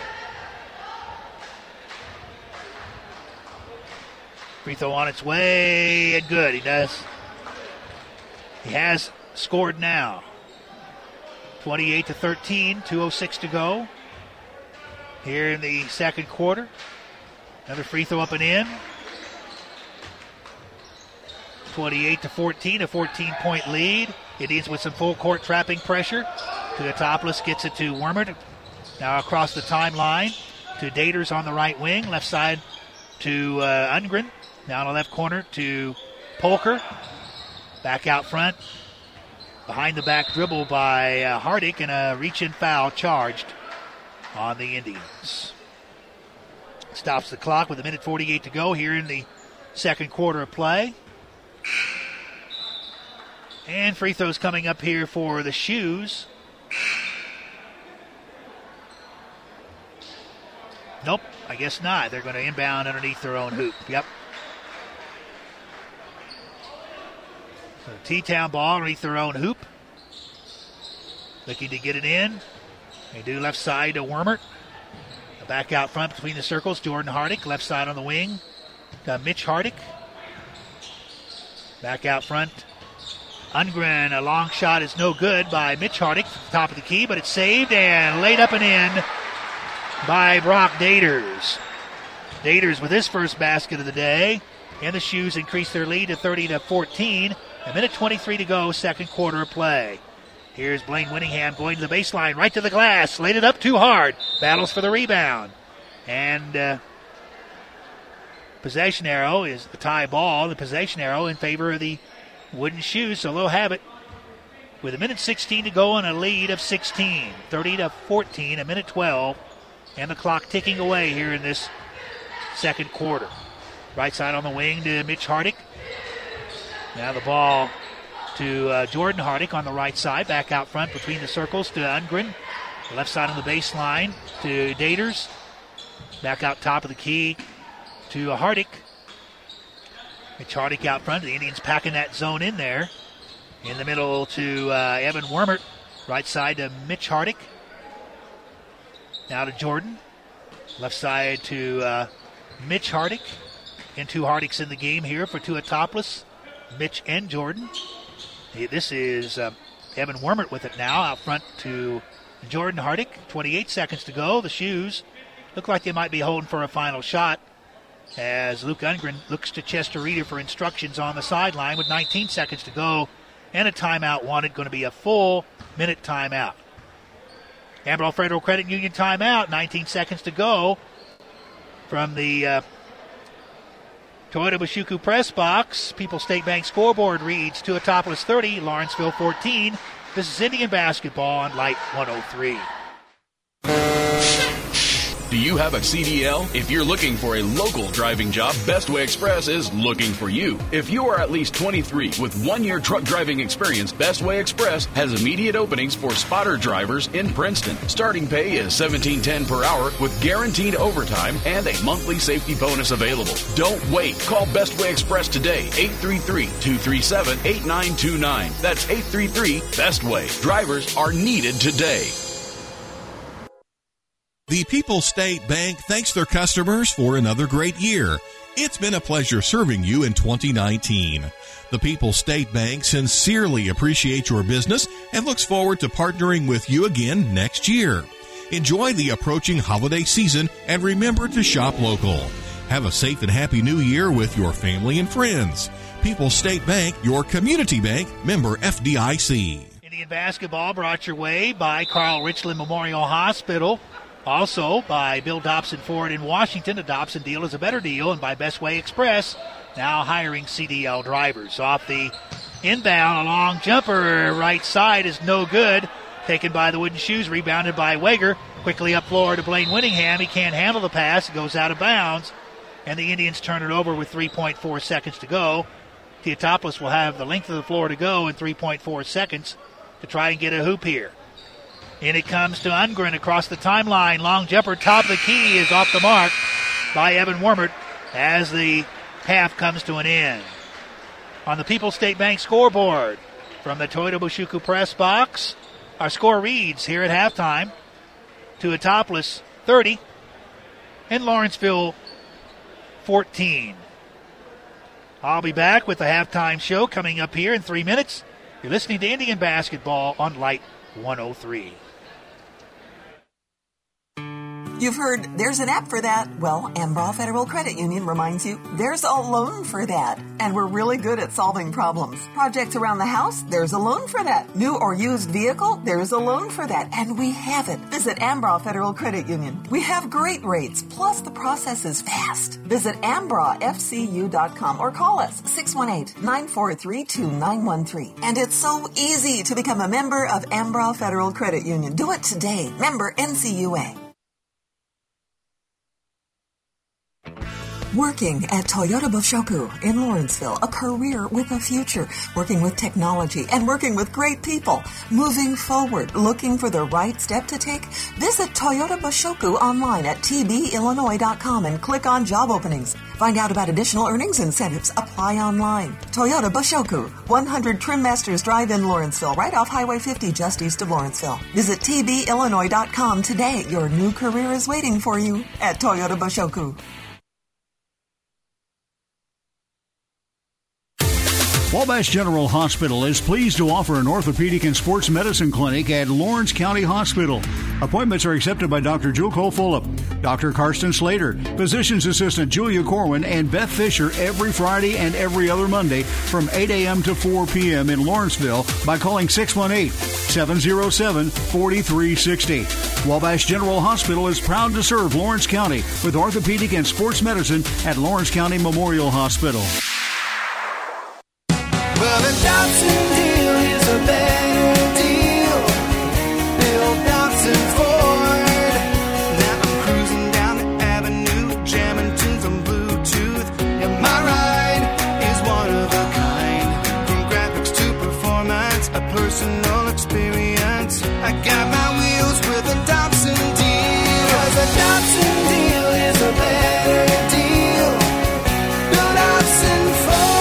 [SPEAKER 2] Free throw on its way and good. He does. He has scored now. twenty-eight to thirteen, two oh six to go here in the second quarter. Another free throw up and in. twenty-eight to fourteen, a fourteen-point lead. Indians with some full court trapping pressure. Tuatopoulos gets it to Wormert. Now across the timeline to Daters on the right wing. Left side to uh, Ungren. Now in the left corner to Polker. Back out front. Behind the back dribble by uh, Hardick and a reach-in foul charged on the Indians. Stops the clock with a minute forty-eight to go here in the second quarter of play. And free throws coming up here for the Shoes. Nope, I guess not. They're going to inbound underneath their own hoop. Yep. So T-Town ball underneath their own hoop. Looking to get it in. They do left side to Wormert. Back out front between the circles, Jordan Hardick. Left side on the wing to Mitch Hardick. Back out front. Ungren, a long shot is no good by Mitch Hardick. Top of the key, but it's saved and laid up and in by Brock Daters. Daters with his first basket of the day. And the Shoes increase their lead to thirty to fourteen. A minute twenty-three to go, second quarter of play. Here's Blaine Winningham going to the baseline, right to the glass. Laid it up too hard. Battles for the rebound. And uh, possession arrow is the tie ball. The possession arrow in favor of the Wooden Shoes. So they'll have it with a minute sixteen to go and a lead of sixteen. thirty to fourteen, a minute twelve. And the clock ticking away here in this second quarter. Right side on the wing to Mitch Hardick. Now the ball to uh, Jordan Hardick on the right side. Back out front between the circles to Ungren. Left side on the baseline to Daters. Back out top of the key to uh, Hardick. Mitch Hardick out front. The Indians packing that zone in there. In the middle to uh, Evan Wormert. Right side to Mitch Hardick. Now to Jordan. Left side to uh, Mitch Hardick. And two Hardicks in the game here for Tuatopoulos, Mitch and Jordan. This is uh, Evan Wormert with it now out front to Jordan Hardick. twenty-eight seconds to go. The Shoes look like they might be holding for a final shot as Luke Ungren looks to Chester Reeder for instructions on the sideline with nineteen seconds to go and a timeout wanted. Going to be a full minute timeout. Amarillo Federal Credit Union timeout. nineteen seconds to go from the uh, Toyota Bashuku press box. People's State Bank scoreboard reads Tuatopoulos thirty, Lawrenceville fourteen. This is Indian basketball on Light one oh three.
[SPEAKER 7] Do you have a C D L? If you're looking for a local driving job, Bestway Express is looking for you. If you are at least twenty-three with one-year truck driving experience, Bestway Express has immediate openings for spotter drivers in Princeton. Starting pay is seventeen ten per hour with guaranteed overtime and a monthly safety bonus available. Don't wait. Call Bestway Express today, eight three three, two three seven, eight nine two nine. That's eight three three, BESTWAY. Drivers are needed today.
[SPEAKER 8] The People's State Bank thanks their customers for another great year. It's been a pleasure serving you in twenty nineteen. The People's State Bank sincerely appreciates your business and looks forward to partnering with you again next year. Enjoy the approaching holiday season and remember to shop local. Have a safe and happy new year with your family and friends. People's State Bank, your community bank, member F D I C.
[SPEAKER 2] Indian basketball brought your way by Carl Richland Memorial Hospital. Also by Bill Dobson Ford in Washington. A Dobson deal is a better deal. And by Bestway Express, now hiring C D L drivers. Off the inbound, a long jumper right side is no good. Taken by the Wooden Shoes, rebounded by Wager. Quickly up floor to Blaine Winningham. He can't handle the pass. It goes out of bounds. And the Indians turn it over with three point four seconds to go. Theotopoulos will have the length of the floor to go in three point four seconds to try and get a hoop here. In it comes to Ungren across the timeline. Long jumper, top of the key, is off the mark by Evan Wormert as the half comes to an end. On the People's State Bank scoreboard from the Toyota Bushuku press box, our score reads here at halftime: Theotopoulos thirty and Lawrenceville fourteen. I'll be back with the halftime show coming up here in three minutes. You're listening to Indian Basketball on Light one oh three.
[SPEAKER 9] You've heard there's an app for that. Well, Ambraw Federal Credit Union reminds you there's a loan for that. And we're really good at solving problems. Projects around the house, there's a loan for that. New or used vehicle, there's a loan for that. And we have it. Visit Ambraw Federal Credit Union. We have great rates, plus the process is fast. Visit ambraw f c u dot com or call us six one eight, nine four three, two nine one three. And it's so easy to become a member of Ambraw Federal Credit Union. Do it today. Member N C U A. Working at Toyota Bushoku in Lawrenceville, a career with a future, working with technology and working with great people, moving forward, looking for the right step to take. Visit Toyota Bushoku online at t b illinois dot com and click on job openings. Find out about additional earnings incentives. Apply online. Toyota Bushoku, one hundred Trim Masters Drive in Lawrenceville, right off Highway fifty just east of Lawrenceville. Visit t b illinois dot com today. Your new career is waiting for you at Toyota Bushoku.
[SPEAKER 10] Wabash General Hospital is pleased to offer an orthopedic and sports medicine clinic at Lawrence County Hospital. Appointments are accepted by Doctor Jewel Cole Fulop, Doctor Karsten Slater, Physician's Assistant Julia Corwin, and Beth Fisher every Friday and every other Monday from eight a.m. to four p.m. in Lawrenceville by calling six one eight, seven oh seven, four three six eight. Wabash General Hospital is proud to serve Lawrence County with orthopedic and sports medicine at Lawrence County Memorial Hospital.
[SPEAKER 11] Well, the Dobson deal is a better deal. Bill Dobson Ford. Now I'm cruising down the avenue, jamming tunes on Bluetooth. Yeah, my ride is one of a kind. From graphics to performance, a personal experience. I got my wheels with a Dobson deal. 'Cause a Dobson deal is a better deal. Bill Dobson Ford.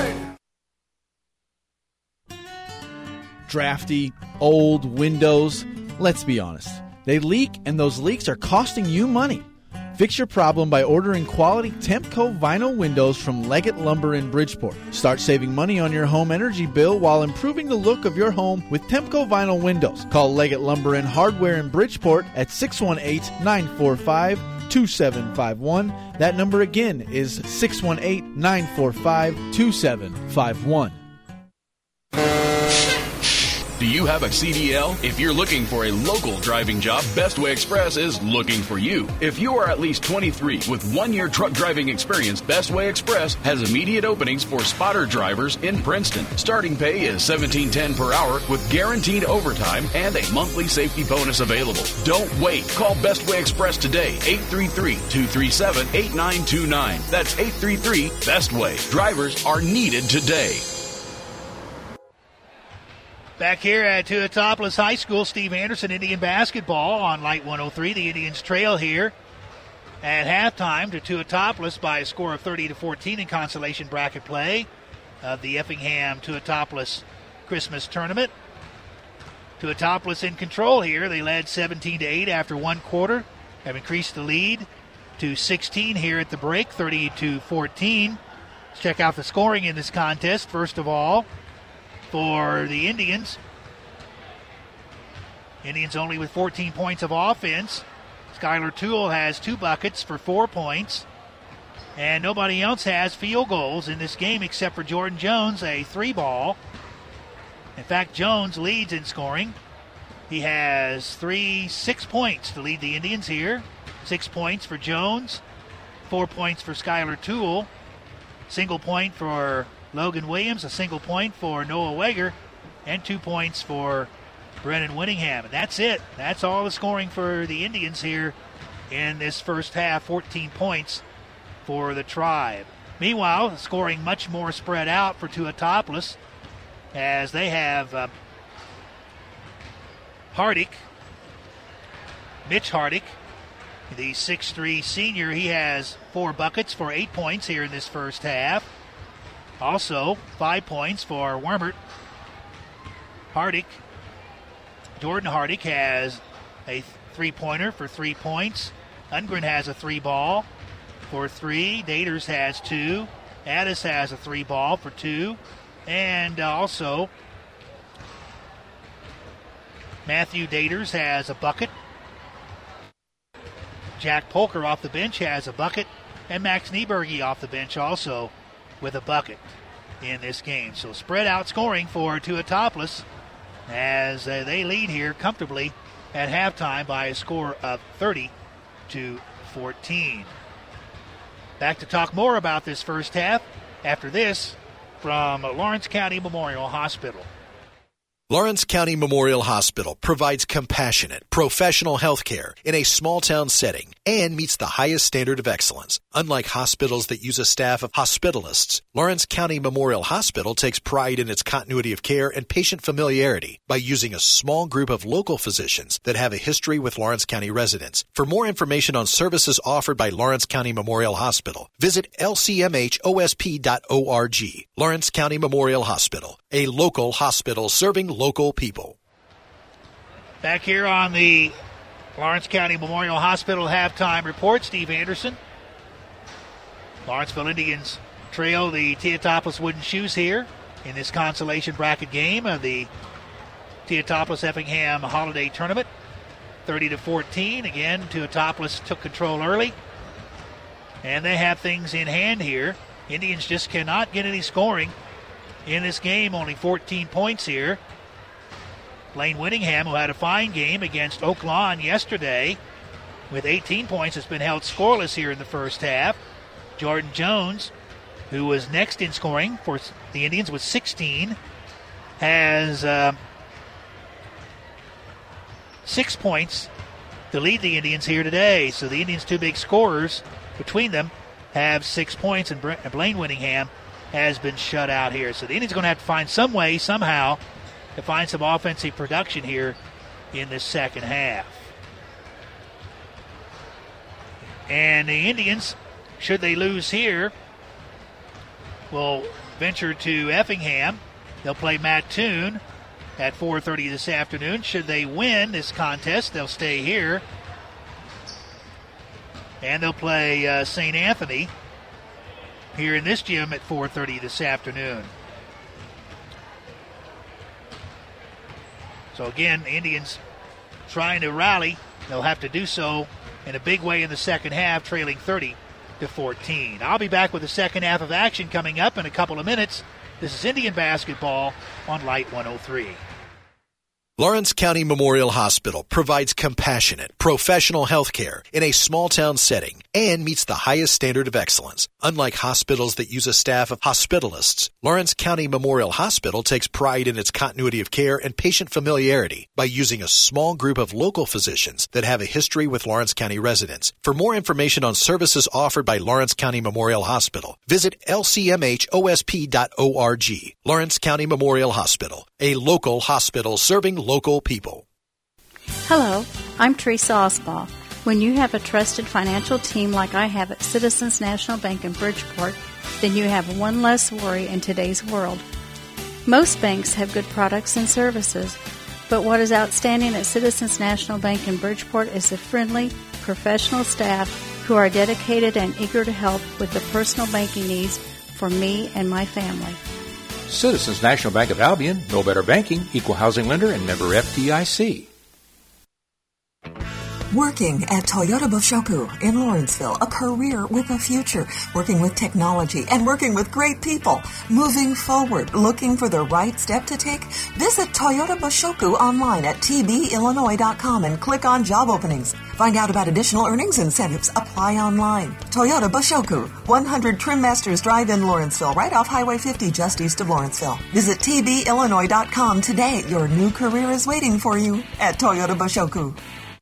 [SPEAKER 12] Drafty, old windows. Let's be honest. They leak, and those leaks are costing you money. Fix your problem by ordering quality Tempco vinyl windows from Leggett Lumber in Bridgeport. Start saving money on your home energy bill while improving the look of your home with Tempco vinyl windows. Call Leggett Lumber and Hardware in Bridgeport at six one eight, nine four five, two seven five one. That number again is six one eight, nine four five, two seven five one.
[SPEAKER 7] Do you have a C D L? If you're looking for a local driving job, Bestway Express is looking for you. If you are at least twenty-three with one-year truck driving experience, Bestway Express has immediate openings for spotter drivers in Princeton. Starting pay is seventeen ten per hour with guaranteed overtime and a monthly safety bonus available. Don't wait. Call Bestway Express today, eight three three, two three seven, eight nine two nine. That's eight three three, Bestway. Drivers are needed today.
[SPEAKER 2] Back here at Theotopoulos High School, Steve Anderson, Indian basketball on Light one oh three. The Indians trail here at halftime to Theotopoulos by a score of thirty to fourteen in consolation bracket play of the Effingham Theotopoulos Christmas tournament. Theotopoulos in control here. They led seventeen to eight after one quarter. have increased the lead to sixteen here at the break, thirty to fourteen. Let's check out the scoring in this contest. First of all, for the Indians. Indians only with fourteen points of offense. Skylar Toole has two buckets for four points. And nobody else has field goals in this game except for Jordan Jones, a three ball. In fact, Jones leads in scoring. He has three, six points to lead the Indians here. Six points for Jones, four points for Skylar Toole, single point for Logan Williams, a single point for Noah Weger, and two points for Brennan Winningham. And that's it. That's all the scoring for the Indians here in this first half, fourteen points for the Tribe. Meanwhile, scoring much more spread out for Tuatopoulos as they have uh, Hardick, Mitch Hardick, the six three senior. He has four buckets for eight points here in this first half. Also, five points for Wormert. Hardick, Jordan Hardick has a three-pointer for three points. Undgren has a three-ball for three. Daters has two. Addis has a three-ball for two. And also, Matthew Daters has a bucket. Jack Polker off the bench has a bucket. And Max Nieberge off the bench also with a bucket in this game. So spread out scoring for Tuatopoulos as uh, they lead here comfortably at halftime by a score of thirty to fourteen. Back to talk more about this first half after this from Lawrence County Memorial Hospital.
[SPEAKER 6] Lawrence County Memorial Hospital provides compassionate, professional health care in a small-town setting and meets the highest standard of excellence. Unlike hospitals that use a staff of hospitalists, Lawrence County Memorial Hospital takes pride in its continuity of care and patient familiarity by using a small group of local physicians that have a history with Lawrence County residents. For more information on services offered by Lawrence County Memorial Hospital, visit L C M H O S P dot org. Lawrence County Memorial Hospital, a local hospital serving local people.
[SPEAKER 2] Back here on the Lawrence County Memorial Hospital halftime report, Steve Anderson. Lawrenceville Indians trail the Teotopoulos Wooden Shoes here in this consolation bracket game of the Teotopoulos Effingham Holiday Tournament. thirty to fourteen. Again, Teotopoulos took control early. And they have things in hand here. Indians just cannot get any scoring in this game. Only fourteen points here. Blaine Winningham, who had a fine game against Oak Lawn yesterday with eighteen points, has been held scoreless here in the first half. Jordan Jones, who was next in scoring for the Indians with sixteen, has uh, six points to lead the Indians here today. So the Indians' two big scorers between them have six points, and Blaine Winningham has been shut out here. So the Indians are going to have to find some way, somehow, to find some offensive production here in the second half. And the Indians, should they lose here, will venture to Effingham. They'll play Mattoon at four thirty this afternoon. Should they win this contest, they'll stay here. And they'll play uh, Saint Anthony here in this gym at four thirty this afternoon. So again, the Indians trying to rally. They'll have to do so in a big way in the second half, trailing thirty to fourteen. I'll be back with the second half of action coming up in a couple of minutes. This is Indian basketball on Light one oh three.
[SPEAKER 6] Lawrence County Memorial Hospital provides compassionate, professional health care in a small-town setting and meets the highest standard of excellence. Unlike hospitals that use a staff of hospitalists, Lawrence County Memorial Hospital takes pride in its continuity of care and patient familiarity by using a small group of local physicians that have a history with Lawrence County residents. For more information on services offered by Lawrence County Memorial Hospital, visit L C M H O S P dot org. Lawrence County Memorial Hospital, a local hospital serving local people.
[SPEAKER 4] Hello, I'm Teresa Osbaugh. When you have a trusted financial team like I have at Citizens National Bank in Bridgeport, then you have one less worry in today's world. Most banks have good products and services, but what is outstanding at Citizens National Bank in Bridgeport is the friendly, professional staff who are dedicated and eager to help with the personal banking needs for me and my family.
[SPEAKER 5] Citizens National Bank of Albion, no better banking, equal housing lender, and member F D I C.
[SPEAKER 9] Working at Toyota Boshoku in Lawrenceville, a career with a future, working with technology and working with great people, moving forward, looking for the right step to take. Visit Toyota Boshoku online at t b illinois dot com and click on job openings. Find out about additional earnings incentives. Apply online. Toyota Boshoku, one hundred Trim Masters Drive in Lawrenceville, right off Highway fifty just east of Lawrenceville. Visit t b illinois dot com today. Your new career is waiting for you at Toyota Boshoku.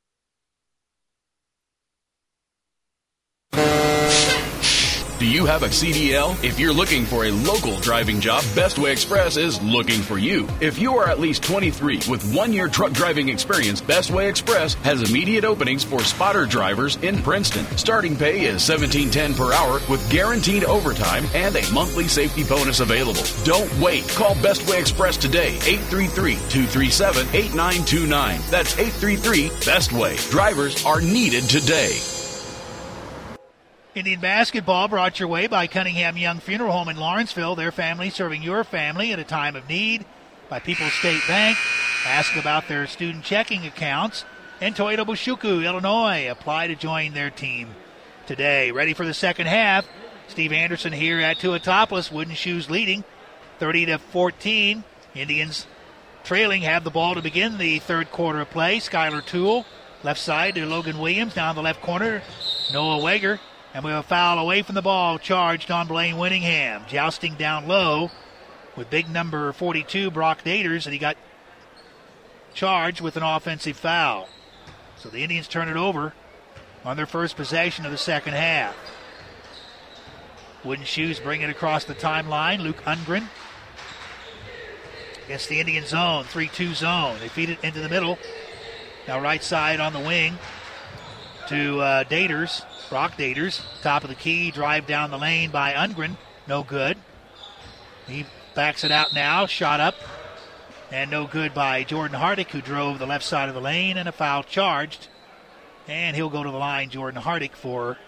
[SPEAKER 7] Do you have a C D L? If you're looking for a local driving job, Bestway Express is looking for you. If you are at least twenty-three with one-year truck driving experience, Bestway Express has immediate openings for spotter drivers in Princeton. Starting pay is seventeen ten per hour with guaranteed overtime and a monthly safety bonus available. Don't wait. Call Bestway Express today, eight three three, two three seven, eight nine two nine. That's eight three three, Bestway. Drivers are needed today.
[SPEAKER 2] Indian basketball brought your way by Cunningham Young Funeral Home in Lawrenceville. Their family serving your family at a time of need. By People's State Bank. Ask about their student checking accounts. And Toyota Boshoku, Illinois. Apply to join their team today. Ready for the second half. Steve Anderson here at Tuatopolis. Wooden Shoes leading thirty to fourteen. Indians trailing have the ball to begin the third quarter of play. Skylar Toole, left side to Logan Williams. Down the left corner, Noah Wager. And we have a foul away from the ball charged on Blaine Winningham. Jousting down low with big number forty-two, Brock Daters, and he got charged with an offensive foul. So the Indians turn it over on their first possession of the second half. Wooden Shoes bring it across the timeline. Luke Ungren against the Indian zone, three two zone. They feed it into the middle. Now right side on the wing to uh, Daters. Brock Daters, top of the key, drive down the lane by Ungren. No good. He backs it out now, shot up, and no good by Jordan Hardick, who drove the left side of the lane, and a foul charged. And he'll go to the line, Jordan Hardick, for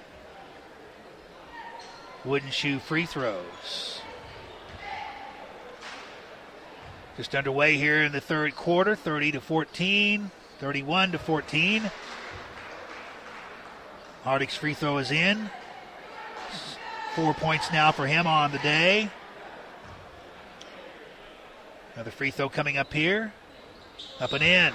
[SPEAKER 2] Wooden Shoe free throws. Just underway here in the third quarter, thirty to fourteen, thirty-one to fourteen. Hardick's free throw is in. Four points now for him on the day. Another free throw coming up here. Up and in.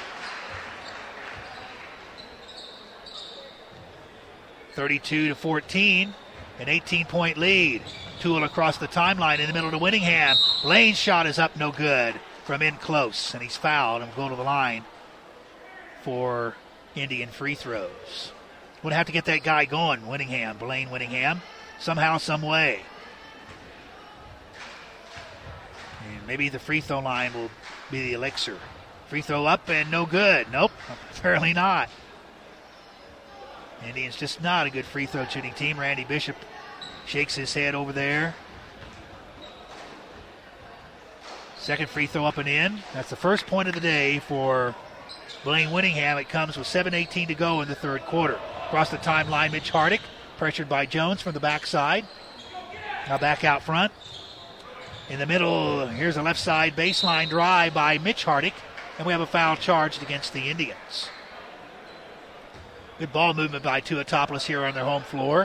[SPEAKER 2] thirty-two to fourteen. An eighteen-point lead. Toole across the timeline in the middle to Winningham. Lane's shot is up, no good. From in close, and he's fouled and will go to the line for Indian free throws. Would have to get that guy going, Winningham, Blaine Winningham, somehow, some way. And maybe the free throw line will be the elixir. Free throw up and no good. Nope, apparently not. Indians just not a good free throw shooting team. Randy Bishop shakes his head over there. Second free throw up and in. That's the first point of the day for Blaine Winningham. It comes with seven eighteen to go in the third quarter. Across the timeline, Mitch Hardick, pressured by Jones from the backside. Now back out front. In the middle, here's a left side baseline drive by Mitch Hardick, and we have a foul charged against the Indians. Good ball movement by Tuatopolis here on their home floor.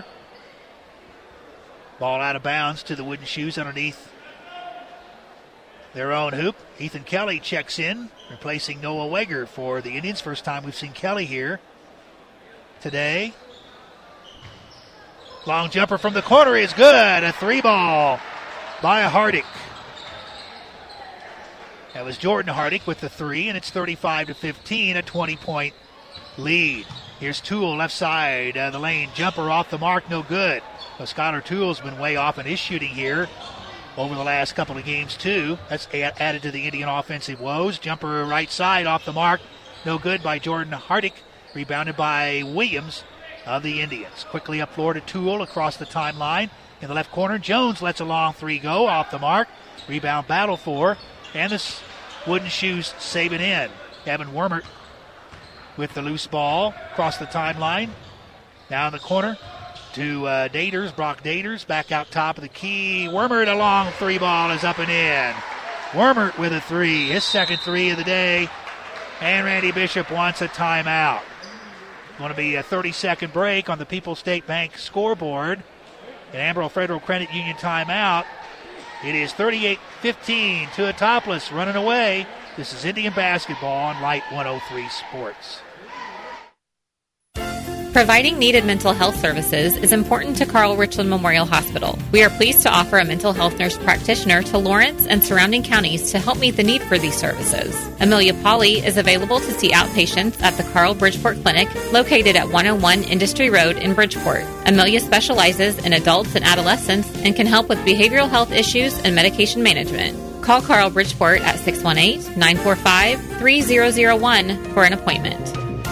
[SPEAKER 2] Ball out of bounds to the Wooden Shoes underneath their own hoop. Ethan Kelly checks in, replacing Noah Wager for the Indians. First time we've seen Kelly here today. Long jumper from the corner is good. A three ball by Hardick. That was Jordan Hardick with the three, and it's thirty-five to fifteen, a twenty-point lead. Here's Toole, left side of the lane. Jumper off the mark, no good. Well, Skylar Toole's been way off in his shooting here over the last couple of games, too. That's added to the Indian offensive woes. Jumper right side off the mark, no good by Jordan Hardick. Rebounded by Williams of the Indians. Quickly up floor to Toole across the timeline. In the left corner, Jones lets a long three go off the mark. Rebound battle for, and this Wooden Shoes save it in. Evan Wormert with the loose ball across the timeline. Down the corner to uh, Daters, Brock Daters, back out top of the key. Wormert, a long three ball is up and in. Wormert with a three, his second three of the day. And Randy Bishop wants a timeout. Going to be a thirty-second break on the People's State Bank scoreboard. An Amarillo Federal Credit Union timeout. It is thirty-eight fifteen to Topless running away. This is Indian basketball on Light one oh three Sports.
[SPEAKER 3] Providing needed mental health services is important to Carl Richland Memorial Hospital. We are pleased to offer a mental health nurse practitioner to Lawrence and surrounding counties to help meet the need for these services. Amelia Pauley is available to see outpatients at the Carl Bridgeport Clinic, located at one oh one Industry Road in Bridgeport. Amelia specializes in adults and adolescents and can help with behavioral health issues and medication management. Call Carl Bridgeport at six one eight, nine four five, three zero zero one for an appointment.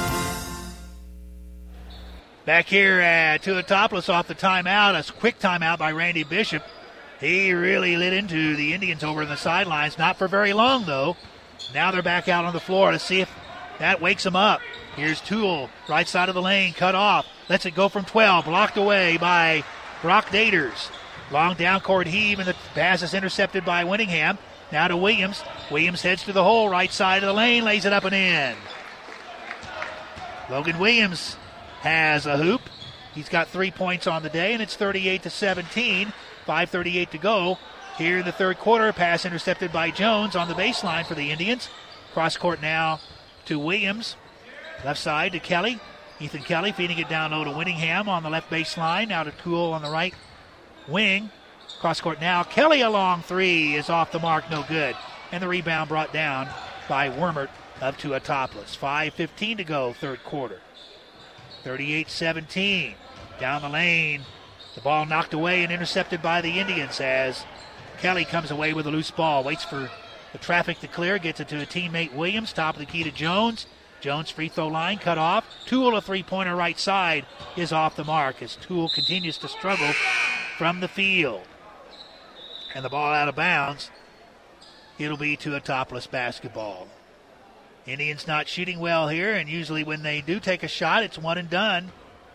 [SPEAKER 2] Back here at Tuatopolis off the timeout, a quick timeout by Randy Bishop. He really lit into the Indians over in the sidelines. Not for very long, though. Now they're back out on the floor to see if that wakes them up. Here's Toole, right side of the lane, cut off. Lets it go from twelve, blocked away by Brock Daters. Long down court heave, and the pass is intercepted by Winningham. Now to Williams. Williams heads to the hole, right side of the lane, lays it up and in. Logan Williams has a hoop. He's got three points on the day, and it's thirty-eight to seventeen. five thirty-eight to go here in the third quarter. Pass intercepted by Jones on the baseline for the Indians. Cross court now to Williams. Left side to Kelly. Ethan Kelly feeding it down low to Winningham on the left baseline. Now to Toole on the right wing. Cross court now. Kelly a long three is off the mark, no good. And the rebound brought down by Wormert of Tuatopolis. five fifteen to go, third quarter. thirty-eight seventeen. Down the lane. The ball knocked away and intercepted by the Indians as Kelly comes away with a loose ball. Waits for the traffic to clear. Gets it to a teammate Williams. Top of the key to Jones. Jones free throw line cut off. Toole, a three-pointer right side, is off the mark as Toole continues to struggle from the field. And the ball out of bounds. It'll be Tuatopolis basketball. Indians not shooting well here, and usually when they do take a shot, it's one and done.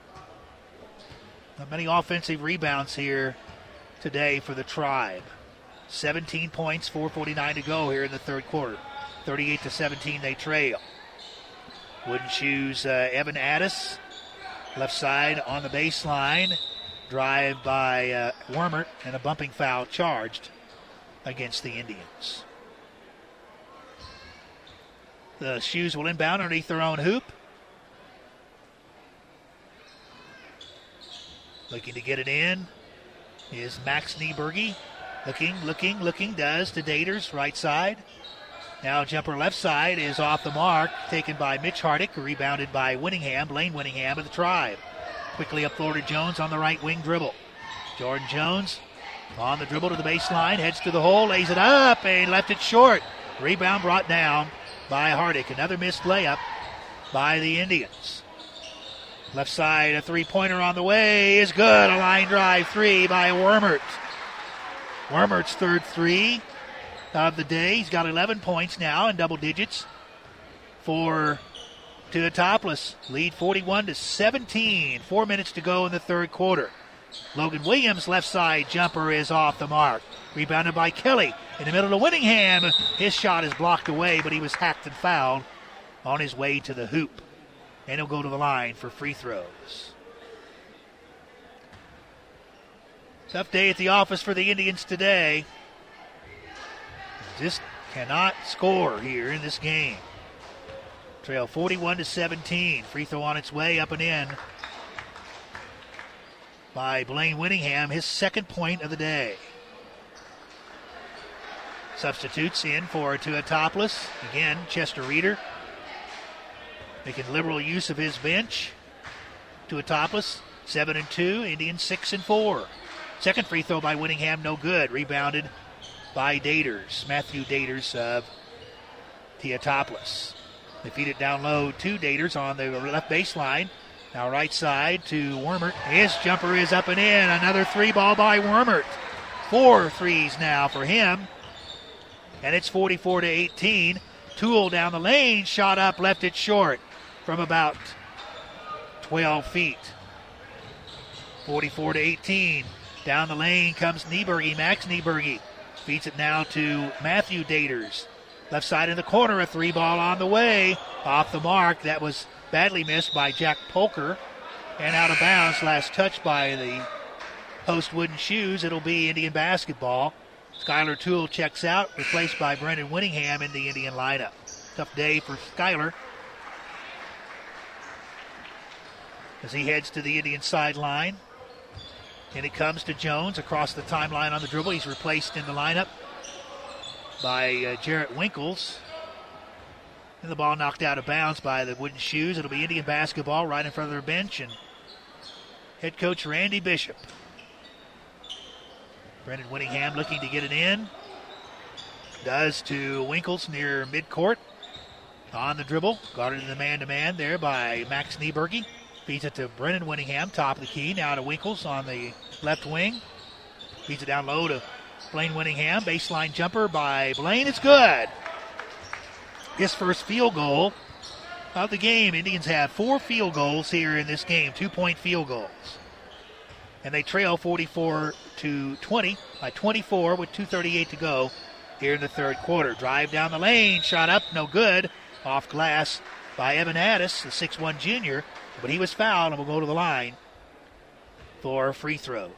[SPEAKER 2] Not many offensive rebounds here today for the Tribe. seventeen points, four forty-nine to go here in the third quarter. thirty-eight to seventeen, they trail. Wooden Shoes, uh, Evan Addis, left side on the baseline. Drive by uh, Wormert, and a bumping foul charged against the Indians. The Shoes will inbound underneath their own hoop. Looking to get it in is Max Nieberge. Looking, looking, looking, does to Daters, right side. Now jumper left side is off the mark, taken by Mitch Hardick, rebounded by Winningham, Blaine Winningham of the Tribe. Quickly up floor to Jones on the right wing dribble. Jordan Jones on the dribble to the baseline, heads to the hole, lays it up, and left it short. Rebound brought down by Hardick. Another missed layup by the Indians. Left side, a three-pointer on the way is good. A line drive three by Wormert. Wormert's third three of the day. He's got eleven points now in double digits for Tuatopolis. Lead forty-one to seventeen. Four minutes to go in the third quarter. Logan Williams' left side jumper is off the mark. Rebounded by Kelly in the middle of Winningham. His shot is blocked away, but he was hacked and fouled on his way to the hoop. And he'll go to the line for free throws. Tough day at the office for the Indians today. Just cannot score here in this game. Trail forty-one to seventeen. Free throw on its way, up and in by Blaine Winningham, his second point of the day. Substitutes in for Tuatopolis. Again, Chester Reeder making liberal use of his bench. Tuatopolis, seven and two. Indians, six and four. Second free throw by Winningham, no good. Rebounded by Daters, Matthew Daters of Tuatopolis. They feed it down low to Daters on the left baseline. Now right side to Wormert. His jumper is up and in. Another three ball by Wormert. Four threes now for him. And it's forty-four to eighteen. Toole down the lane. Shot up, left it short. from about twelve feet. forty-four to eighteen. Down the lane comes Nieberge, Max Nieberge. Feeds it now to Matthew Daters. Left side in the corner, a three ball on the way. Off the mark. That was badly missed by Jack Polker. And out of bounds. Last touch by the host Wooden Shoes. It'll be Indian basketball. Skylar Toole checks out, replaced by Brendan Winningham in the Indian lineup. Tough day for Skylar as he heads to the Indian sideline. And it comes to Jones across the timeline on the dribble. He's replaced in the lineup by uh, Jarrett Winkles. And the ball knocked out of bounds by the Wooden Shoes. It'll be Indian basketball right in front of their bench. And head coach Randy Bishop. Brendan Winningham looking to get it in. Does to Winkles near midcourt. On the dribble. Guarded in the man-to-man there by Max Nieberge. Feeds it to Brendan Winningham, top of the key. Now to Winkles on the left wing. Feeds it down low to Blaine Winningham. Baseline jumper by Blaine. It's good. His first field goal of the game. Indians have four field goals here in this game. Two-point field goals. And they trail forty-four to twenty by twenty-four with two thirty-eight to go here in the third quarter. Drive down the lane. Shot up. No good. Off glass by Evan Addis, the six one junior. But he was fouled and will go to the line for free throws.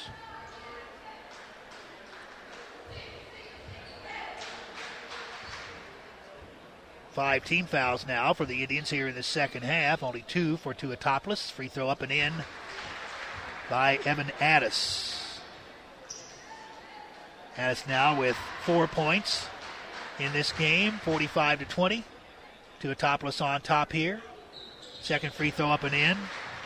[SPEAKER 2] Five team fouls now for the Indians here in the second half. Only two for Tuatopoulos. Free throw up and in by Evan Addis. Addis now with four points in this game, forty-five to twenty. Tuatopoulos on top here. Second free throw up and in.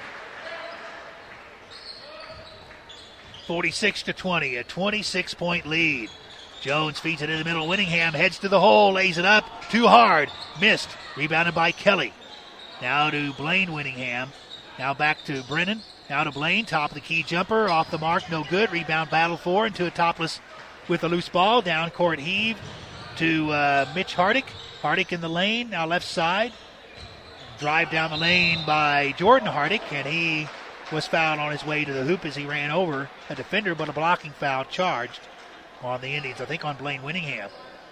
[SPEAKER 2] forty-six to twenty, a twenty-six point lead. Jones feeds it in the middle. Winningham heads to the hole, lays it up. Too hard. Missed. Rebounded by Kelly. Now to Blaine Winningham. Now back to Brennan. Now to Blaine. Top of the key jumper. Off the mark. No good. Rebound battle for. And Tuatopoulos with a loose ball. Down court heave to uh, Mitch Hardick. Hardick in the lane. Now left side. Drive down the lane by Jordan Hardick. And he was fouled on his way to the hoop as he ran over a defender, but a blocking foul charged on the Indians, I think on Blaine Winningham.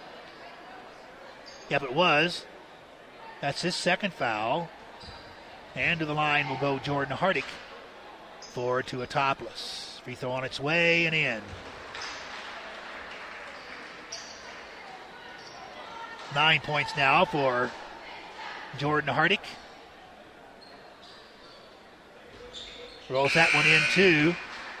[SPEAKER 2] Yep, it was. That's his second foul. And to the line will go Jordan Hardick for Tuatopoulos. Free throw on its way and in. Nine points now for Jordan Hardick. Rolls that one in too.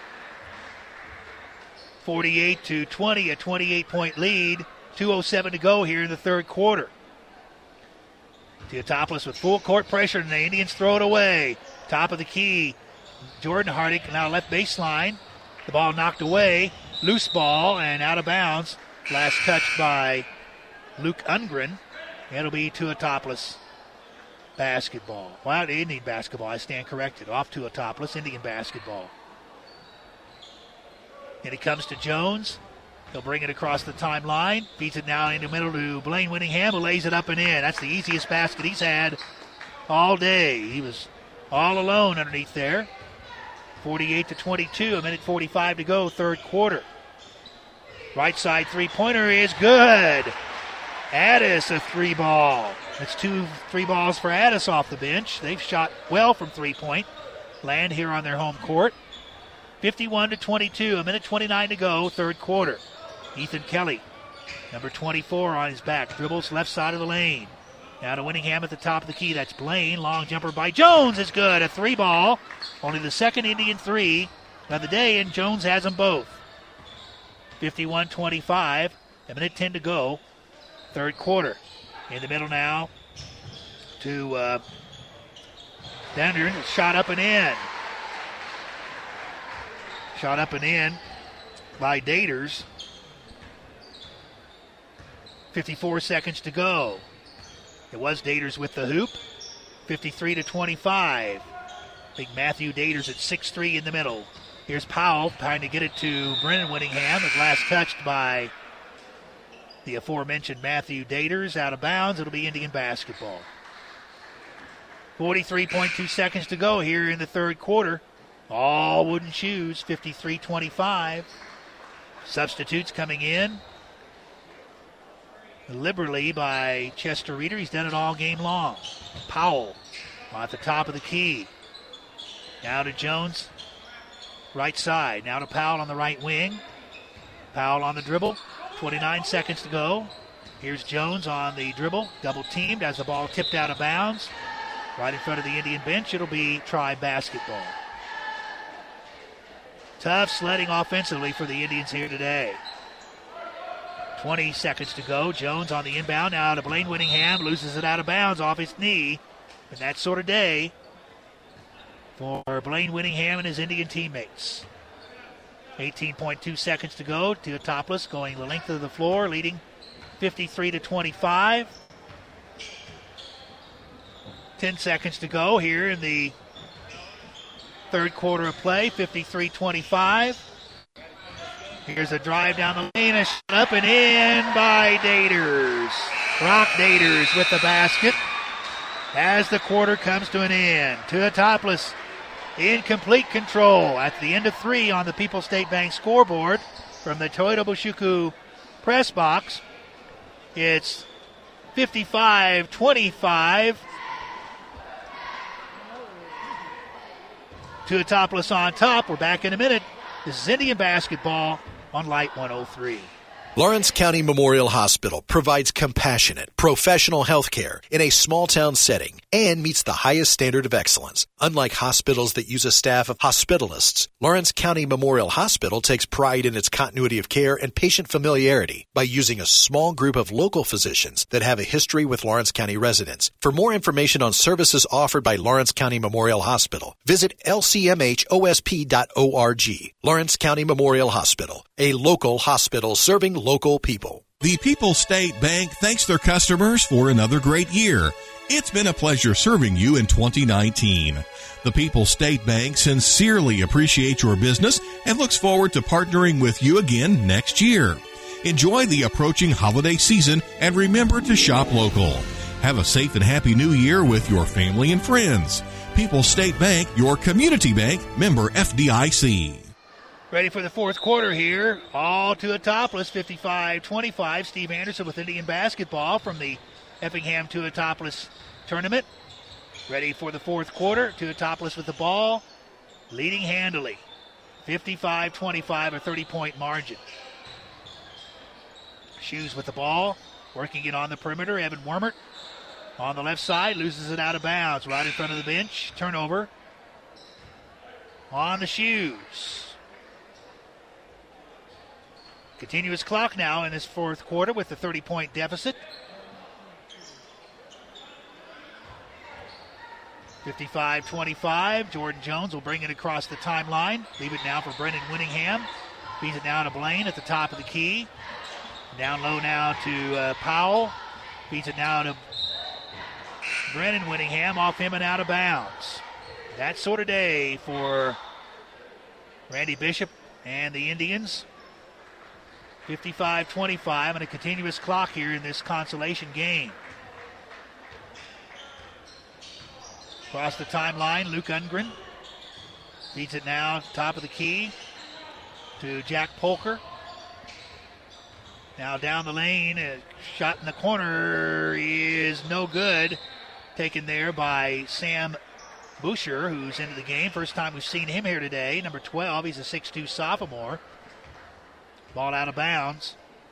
[SPEAKER 2] forty-eight to twenty, a twenty-eight point lead. two oh seven to go here in the third quarter. Tuatopoulos with full court pressure, and the Indians throw it away. Top of the key. Jordan Hardick now left baseline. The ball knocked away. Loose ball and out of bounds. Last touch by Luke Ungren. It'll be Tuatopoulos basketball. Well, Indian basketball. I stand corrected. Off Tuatopoulos, Indian basketball. And it comes to Jones. He'll bring it across the timeline. Feeds it now in the middle to Blaine Winningham, who lays it up and in. That's the easiest basket he's had all day. He was all alone underneath there. forty-eight to twenty-two, a minute forty-five to go, third quarter. Right side three-pointer is good. Addis, a three ball. That's two three balls for Addis off the bench. They've shot well from three-point land here on their home court. fifty-one to twenty-two, a minute twenty-nine to go, third quarter. Ethan Kelly, number twenty-four on his back, dribbles left side of the lane. Now to Winningham at the top of the key. That's Blaine. Long jumper by Jones is good. A three ball. Only the second Indian three of the day, and Jones has them both. fifty-one twenty-five, a minute ten to go, third quarter. In the middle now to uh, Dender. Shot up and in. Shot up and in by Daters. fifty-four seconds to go. It was Daters with the hoop. fifty-three to twenty-five. Big Matthew Daters at six three in the middle. Here's Powell trying to get it to Brennan Winningham. His last touched by the aforementioned Matthew Daters. Out of bounds. It'll be Indian basketball. forty-three point two seconds to go here in the third quarter. All wooden shoes, fifty-three twenty-five. Substitutes coming in liberally by Chester Reeder. He's done it all game long. Powell at the top of the key. Now to Jones, right side. Now to Powell on the right wing. Powell on the dribble. twenty-nine seconds to go. Here's Jones on the dribble. Double teamed as the ball tipped out of bounds. Right in front of the Indian bench. It'll be try basketball. Tough sledding offensively for the Indians here today. twenty seconds to go. Jones on the inbound. Now to Blaine Winningham. Loses it out of bounds off his knee. And that sort of day for Blaine Winningham and his Indian teammates. eighteen point two seconds to go. Teotopoulos going the length of the floor, leading fifty-three to twenty-five. ten seconds to go here in the third quarter of play. fifty-three twenty-five. Here's a drive down the lane. A shot up and in by Daters. Brock Daters with the basket as the quarter comes to an end. Teotopoulos in complete control at the end of three on the People's State Bank scoreboard from the Toyota Bushuku press box. It's fifty-five twenty-five. Teotopoulos on top. We're back in a minute. This is Indian basketball on Light one oh three.
[SPEAKER 6] Lawrence County Memorial Hospital provides compassionate, professional health care in a small-town setting and meets the highest standard of excellence. Unlike hospitals that use a staff of hospitalists, Lawrence County Memorial Hospital takes pride in its continuity of care and patient familiarity by using a small group of local physicians that have a history with Lawrence County residents. For more information on services offered by Lawrence County Memorial Hospital, visit L C M H O S P dot org. Lawrence County Memorial Hospital, a local hospital serving local people.
[SPEAKER 8] The People's State Bank thanks their customers for another great year. It's been a pleasure serving you in twenty nineteen. The People's State Bank sincerely appreciates your business and looks forward to partnering with you again next year. Enjoy the approaching holiday season and remember to shop local. Have a safe and happy new year with your family and friends. People's State Bank, your community bank, member F D I C.
[SPEAKER 2] Ready for the fourth quarter here. All Teotopoulos, fifty-five twenty-five. Steve Anderson with Indian basketball from the Effingham Teotopoulos tournament. Ready for the fourth quarter. Teotopoulos with the ball, leading handily. fifty-five twenty-five, a thirty-point margin. Shoes with the ball, working it on the perimeter. Evan Wormert on the left side, loses it out of bounds. Right in front of the bench. Turnover on the Shoes. Continuous clock now in this fourth quarter with the thirty-point deficit. fifty-five twenty-five. Jordan Jones will bring it across the timeline. Leave it now for Brendan Winningham. Feeds it now to Blaine at the top of the key. Down low now to uh, Powell. Feeds it now to Brendan Winningham. Off him and out of bounds. That sort of day for Randy Bishop and the Indians. fifty-five twenty-five and a continuous clock here in this consolation game. Across the timeline, Luke Ungren feeds it now, top of the key, to Jack Polker. Now down the lane, a shot in the corner is no good. Taken there by Sam Boucher, who's into the game. First time we've seen him here today. Number twelve, he's a six two sophomore. Ball out of bounds.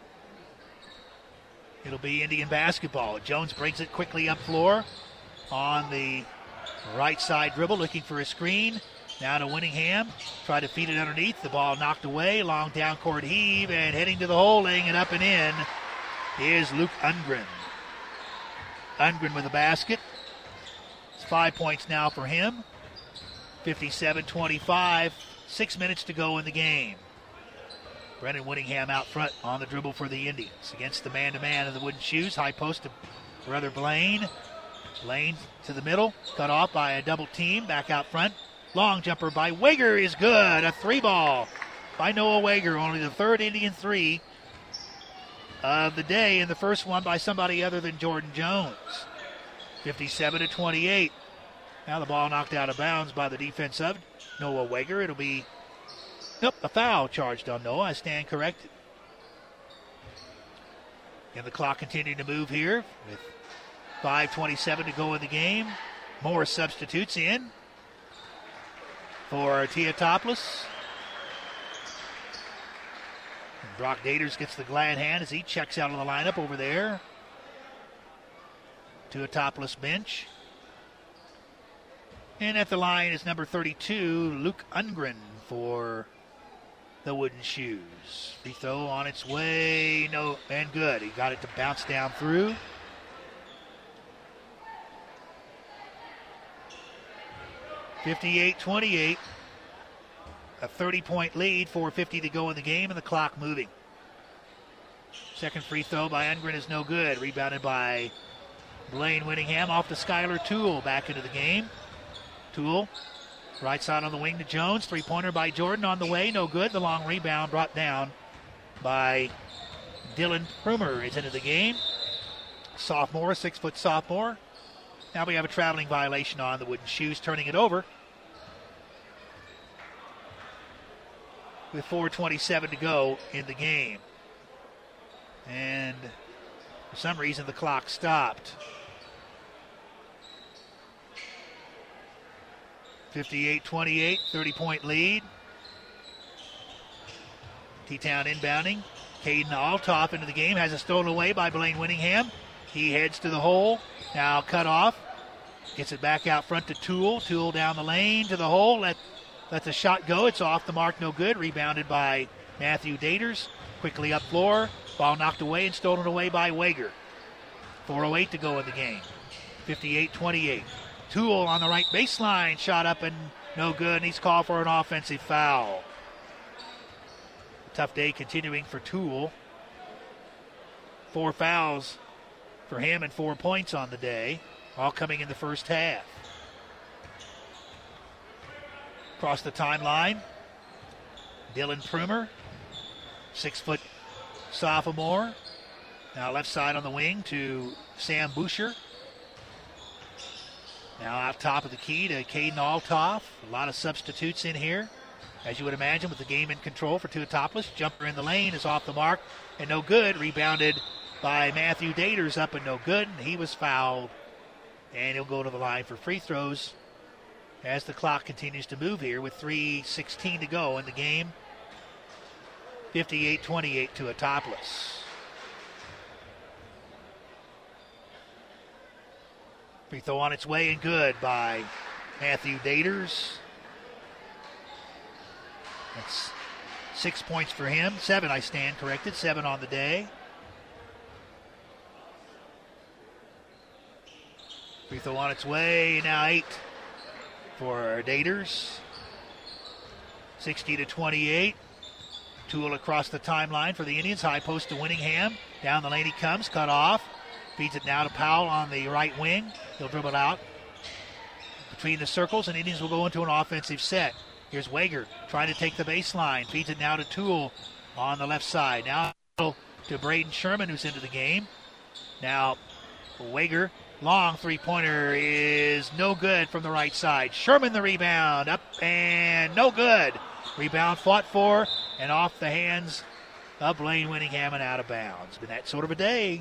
[SPEAKER 2] It'll be Indian basketball. Jones brings it quickly up floor on the right side dribble, looking for a screen. Now to Winningham. Try to feed it underneath. The ball knocked away. Long down court heave, and heading to the hole, laying it up and in is Luke Ungren. Ungren with a basket. It's five points now for him. fifty-seven twenty-five. Six minutes to go in the game. Brendan Winningham out front on the dribble for the Indians. Against the man-to-man of the Wooden Shoes. High post to brother Blaine. Blaine to the middle. Cut off by a double team. Back out front. Long jumper by Wager is good. A three ball by Noah Wager. Only the third Indian three of the day. And the first one by somebody other than Jordan Jones. fifty-seven to twenty-eight. Now the ball knocked out of bounds by the defense of Noah Wager. It'll be, nope, a foul charged on Noah. I stand corrected. And the clock continuing to move here with five twenty-seven to go in the game. More substitutes in for Teotopoulos. And Brock Daters gets the glad hand as he checks out of the lineup over there. Teotopoulos bench. And at the line is number thirty-two, Luke Ungren for the Wooden Shoes. Free throw on its way. No, and good. He got it to bounce down through. fifty-eight twenty-eight. A thirty-point lead, four fifty to go in the game, and the clock moving. Second free throw by Ungren is no good. Rebounded by Blaine Winningham off to Skylar Toole back into the game. Toole, right side on the wing to Jones. Three-pointer by Jordan on the way. No good. The long rebound brought down by Dylan Prumer is into the game. Sophomore, six-foot sophomore. Now we have a traveling violation on the Wooden Shoes, turning it over. With four twenty-seven to go in the game. And for some reason the clock stopped. fifty-eight twenty-eight, thirty-point lead. T-Town inbounding. Caden Altoff into the game. Has it stolen away by Blaine Winningham. He heads to the hole. Now cut off. Gets it back out front to Toole. Toole down the lane to the hole. Let, let the shot go. It's off the mark. No good. Rebounded by Matthew Daters. Quickly up floor. Ball knocked away and stolen away by Wager. four oh eight to go in the game. fifty-eight twenty-eight. Toole on the right baseline, shot up and no good, and he's called for an offensive foul. Tough day continuing for Toole. Four fouls for him and four points on the day, all coming in the first half. Across the timeline, Dylan Prumer, six-foot sophomore. Now left side on the wing to Sam Boucher. Now out top of the key to Caden Altoff. A lot of substitutes in here, as you would imagine, with the game in control for Teotopoulos. Jumper in the lane is off the mark and no good. Rebounded by Matthew Daters, up and no good. And he was fouled. And he'll go to the line for free throws as the clock continues to move here with three sixteen to go in the game. fifty-eight twenty-eight Teotopoulos. Free throw on its way and good by Matthew Daters. That's six points for him. Seven, I stand corrected. Seven on the day. Free throw on its way. Now eight for Daters. sixty to twenty-eight. Toole across the timeline for the Indians. High post to Winningham. Down the lane he comes. Cut off. Feeds it now to Powell on the right wing. He'll dribble it out between the circles, and Indians will go into an offensive set. Here's Wager trying to take the baseline. Feeds it now to Toole on the left side. Now to Braden Sherman, who's into the game. Now Wager, long three-pointer is no good from the right side. Sherman the rebound, up and no good. Rebound fought for and off the hands of Blaine Winningham and out of bounds. Been that sort of a day.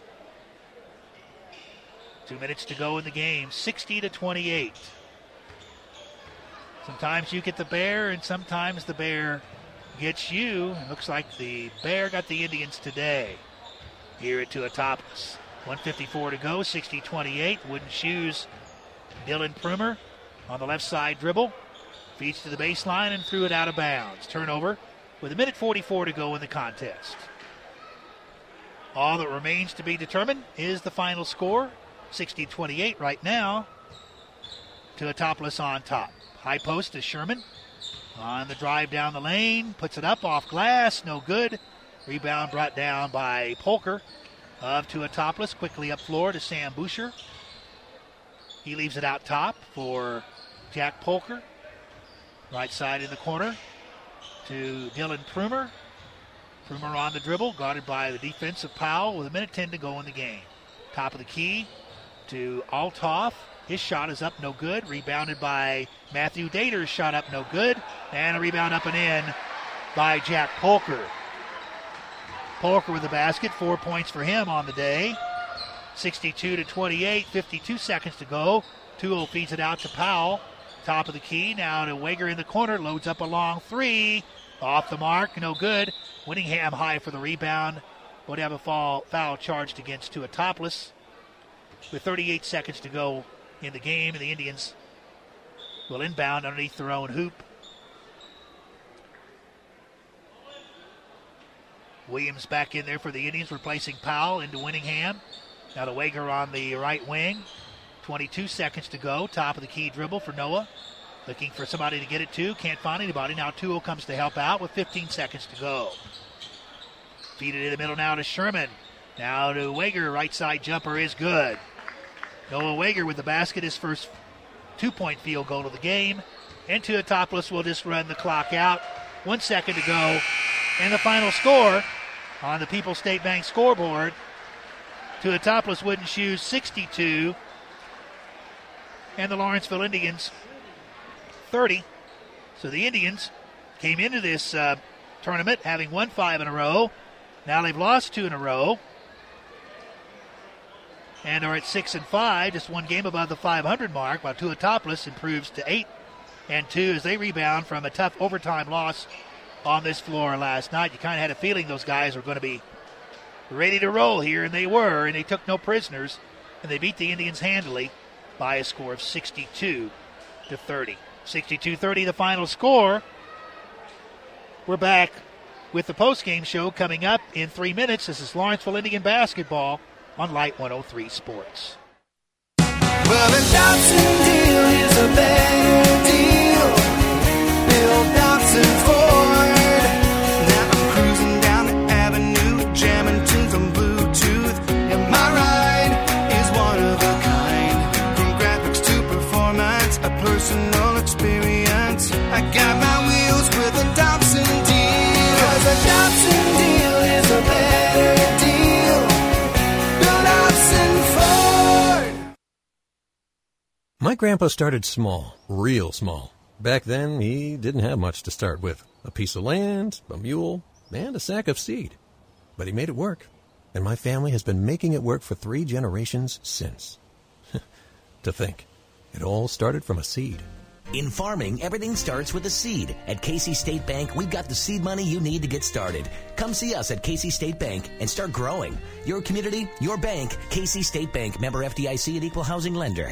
[SPEAKER 2] Two minutes to go in the game, sixty to twenty-eight. Sometimes you get the bear, and sometimes the bear gets you. It looks like the bear got the Indians today here at Teotopoulos. one fifty-four to go, sixty twenty-eight. Wooden Shoes, Dylan Prumer on the left side dribble. Feeds to the baseline and threw it out of bounds. Turnover with a minute forty-four to go in the contest. All that remains to be determined is the final score. sixty twenty-eight right now. Teotopoulos on top. High post to Sherman. On the drive down the lane. Puts it up off glass. No good. Rebound brought down by Polker of Teotopoulos. Quickly up floor to Sam Boucher. He leaves it out top for Jack Polker. Right side in the corner to Dylan Prumer. Prumer on the dribble. Guarded by the defensive Powell with a minute ten to go in the game. Top of the key to Altoff. His shot is up, no good. Rebounded by Matthew Dater's shot up, no good. And a rebound up and in by Jack Polker. Polker with the basket, four points for him on the day. sixty-two to twenty-eight, fifty-two seconds to go. Toole feeds it out to Powell. Top of the key, now to Wager in the corner, loads up a long three. Off the mark, no good. Winningham high for the rebound. Would have a foul, foul charged against Tuatopoulos. With thirty-eight seconds to go in the game, and the Indians will inbound underneath their own hoop. Williams back in there for the Indians, replacing Powell into Winningham. Now to Wager on the right wing. twenty-two seconds to go. Top of the key dribble for Noah. Looking for somebody to get it to. Can't find anybody. Now Toole comes to help out with fifteen seconds to go. Feed it in the middle now to Sherman. Now to Wager. Right side jumper is good. Noah Wager with the basket. His first two-point field goal of the game. And Tuatopoulos will just run the clock out. One second to go. And the final score on the People's State Bank scoreboard. Tuatopoulos Wooden Shoes sixty-two. And the Lawrenceville Indians thirty. So the Indians came into this uh, tournament having won five in a row. Now they've lost two in a row. And are at six and five, just one game above the five hundred mark, while Tuatopoulos improves to eight and two as they rebound from a tough overtime loss on this floor last night. You kind of had a feeling those guys were going to be ready to roll here, and they were, and they took no prisoners, and they beat the Indians handily by a score of sixty-two to thirty. sixty-two thirty the final score. We're back with the postgame show coming up in three minutes. This is Lawrenceville Indian basketball on Light one oh three Sports.
[SPEAKER 11] Well, the Dobson deal is a better deal. Bill Dobson Ford. Now I'm cruising down the avenue, jamming tunes on Bluetooth. And my ride is one of a kind. From graphics to performance, a personal experience. I got my wheels with a Dobson deal. 'Cause a Dobson deal is a better deal. Bill Dobson Ford.
[SPEAKER 13] My grandpa started small, real small. Back then, he didn't have much to start with. A piece of land, a mule, and a sack of seed. But he made it work. And my family has been making it work for three generations since. To think, it all started from a seed.
[SPEAKER 14] In farming, everything starts with a seed. At Casey State Bank, we've got the seed money you need to get started. Come see us at Casey State Bank and start growing. Your community, your bank, Casey State Bank, member F D I C and equal housing lender.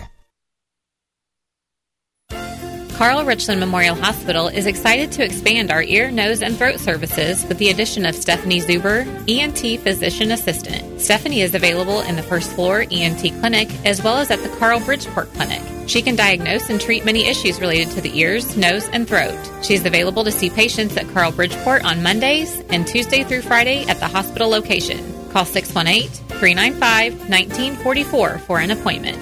[SPEAKER 3] Carl Richland Memorial Hospital is excited to expand our ear, nose, and throat services with the addition of Stephanie Zuber, E N T Physician Assistant. Stephanie is available in the first floor E N T clinic as well as at the Carl Bridgeport Clinic. She can diagnose and treat many issues related to the ears, nose, and throat. She is available to see patients at Carl Bridgeport on Mondays and Tuesday through Friday at the hospital location. Call six one eight, three nine five, one nine four four for an appointment.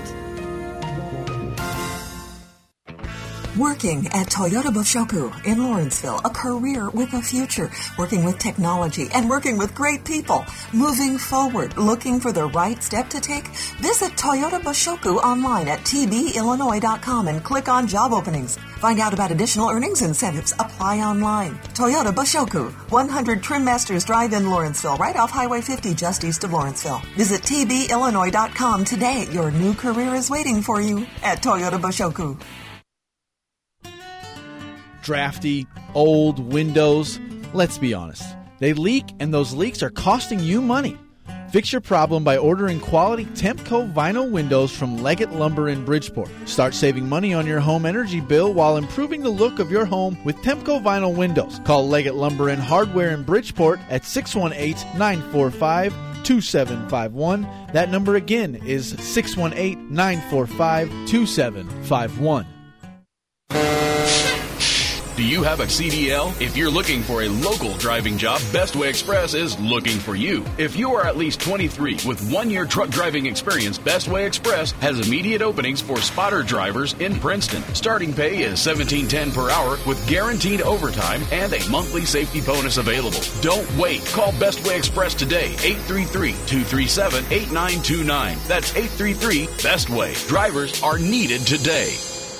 [SPEAKER 9] Working at Toyota Boshoku in Lawrenceville, a career with a future, working with technology and working with great people, moving forward, looking for the right step to take? Visit Toyota Boshoku online at t b illinois dot com and click on job openings. Find out about additional earnings incentives. Apply online. Toyota Boshoku, one hundred Trim Masters Drive in Lawrenceville, right off Highway fifty just east of Lawrenceville. Visit t b illinois dot com today. Your new career is waiting for you at Toyota Boshoku.
[SPEAKER 12] Drafty, old windows. Let's be honest. They leak, and those leaks are costing you money. Fix your problem by ordering quality Tempco vinyl windows from Leggett Lumber in Bridgeport. Start saving money on your home energy bill while improving the look of your home with Tempco vinyl windows. Call Leggett Lumber and Hardware in Bridgeport at six one eight, nine four five, two seven five one. That number again is six one eight, nine four five, two seven five one.
[SPEAKER 7] Do you have a C D L? If you're looking for a local driving job, Best Way Express is looking for you. If you are at least twenty-three with one-year truck driving experience, Best Way Express has immediate openings for spotter drivers in Princeton. Starting pay is seventeen ten per hour with guaranteed overtime and a monthly safety bonus available. Don't wait. Call Best Way Express today, eight three three, two three seven, eight nine two nine. That's eight three three, BEST WAY. Drivers are needed today.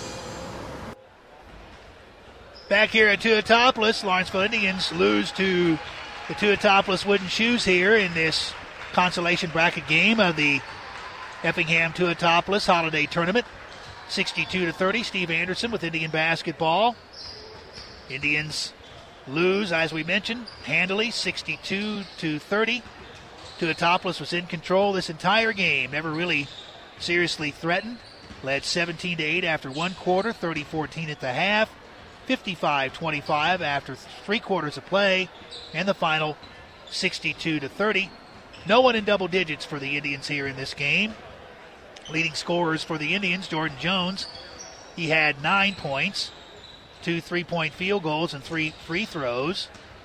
[SPEAKER 2] Back here at Tuatopolis, Lawrenceville Indians lose to the Tuatopolis Wooden Shoes here in this consolation bracket game of the Effingham Tuatopolis Holiday Tournament. sixty-two to thirty, Steve Anderson with Indian basketball. Indians lose, as we mentioned, handily, sixty-two to thirty. Tuatopolis was in control this entire game, never really seriously threatened. Led seventeen to eight after one quarter, thirty fourteen at the half. fifty-five twenty-five after three quarters of play, and the final sixty-two to thirty. No one in double digits for the Indians here in this game. Leading scorers for the Indians, Jordan Jones, he had nine points, two three-point field goals, and three free throws.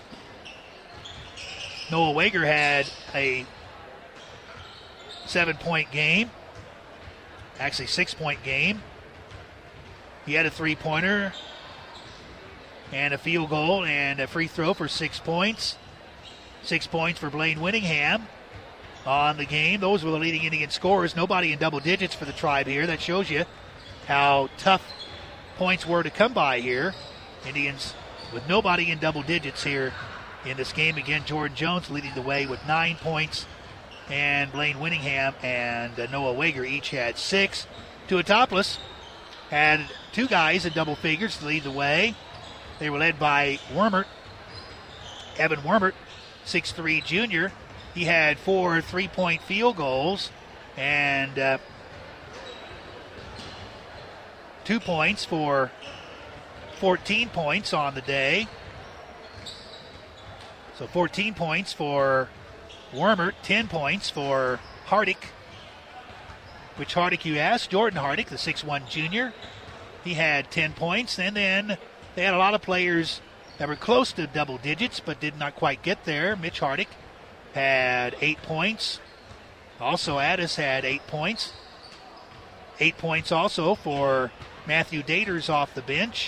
[SPEAKER 2] Noah Wager had a seven-point game, actually six-point game. He had a three-pointer and a field goal and a free throw for six points. Six points for Blaine Winningham on the game. Those were the leading Indian scorers. Nobody in double digits for the Tribe here. That shows you how tough points were to come by here. Indians with nobody in double digits here in this game. Again, Jordan Jones leading the way with nine points, and Blaine Winningham and uh, Noah Wager each had six. Tuatopolis had two guys in double figures to lead the way. They were led by Wormert, Evan Wormert, six three junior. He had four three-point field goals and uh, two points for fourteen points on the day. So fourteen points for Wormert, ten points for Hardick. Which Hardick, you ask? Jordan Hardick, the six one junior. He had ten points, and then they had a lot of players that were close to double digits but did not quite get there. Mitch Hardick had eight points. Also, Addis had eight points. Eight points also for Matthew Daters off the bench.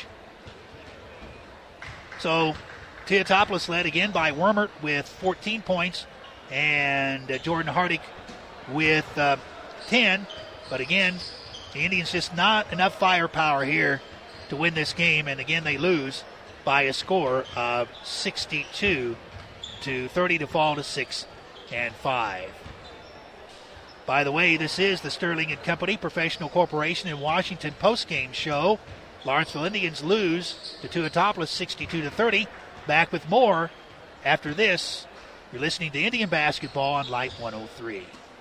[SPEAKER 2] So, Tuatopolis led again by Wormert with fourteen points and uh, Jordan Hardick with uh, ten. But again, the Indians just not enough firepower here to win this game, and again they lose by a score of sixty-two to thirty to fall to six and five. By the way, this is the Sterling and Company Professional Corporation in Washington postgame show. Lawrenceville Indians lose to Tuatopolis sixty-two to thirty. Back with more after this. You're listening to Indian Basketball on Light one oh three.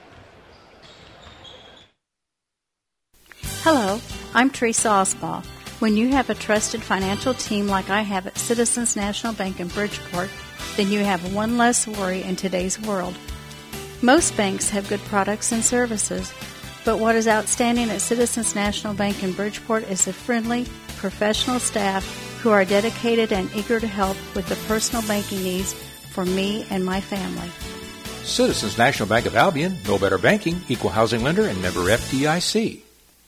[SPEAKER 4] Hello, I'm Teresa Osball. When you have a trusted financial team like I have at Citizens National Bank in Bridgeport, then you have one less worry in today's world. Most banks have good products and services, but what is outstanding at Citizens National Bank in Bridgeport is the friendly, professional staff who are dedicated and eager to help with the personal banking needs for me and my family.
[SPEAKER 5] Citizens National Bank of Albion, no better banking, equal housing lender, and member F D I C.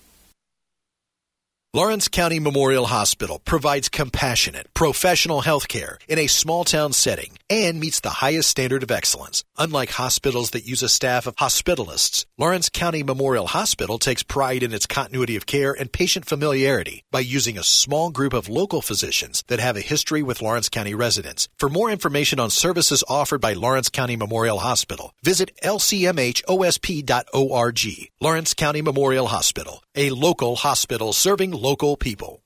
[SPEAKER 6] Lawrence County Memorial Hospital provides compassionate, professional health care in a small-town setting and meets the highest standard of excellence. Unlike hospitals that use a staff of hospitalists, Lawrence County Memorial Hospital takes pride in its continuity of care and patient familiarity by using a small group of local physicians that have a history with Lawrence County residents. For more information on services offered by Lawrence County Memorial Hospital, visit L C M H O S P dot org. Lawrence County Memorial Hospital, a local hospital serving local people.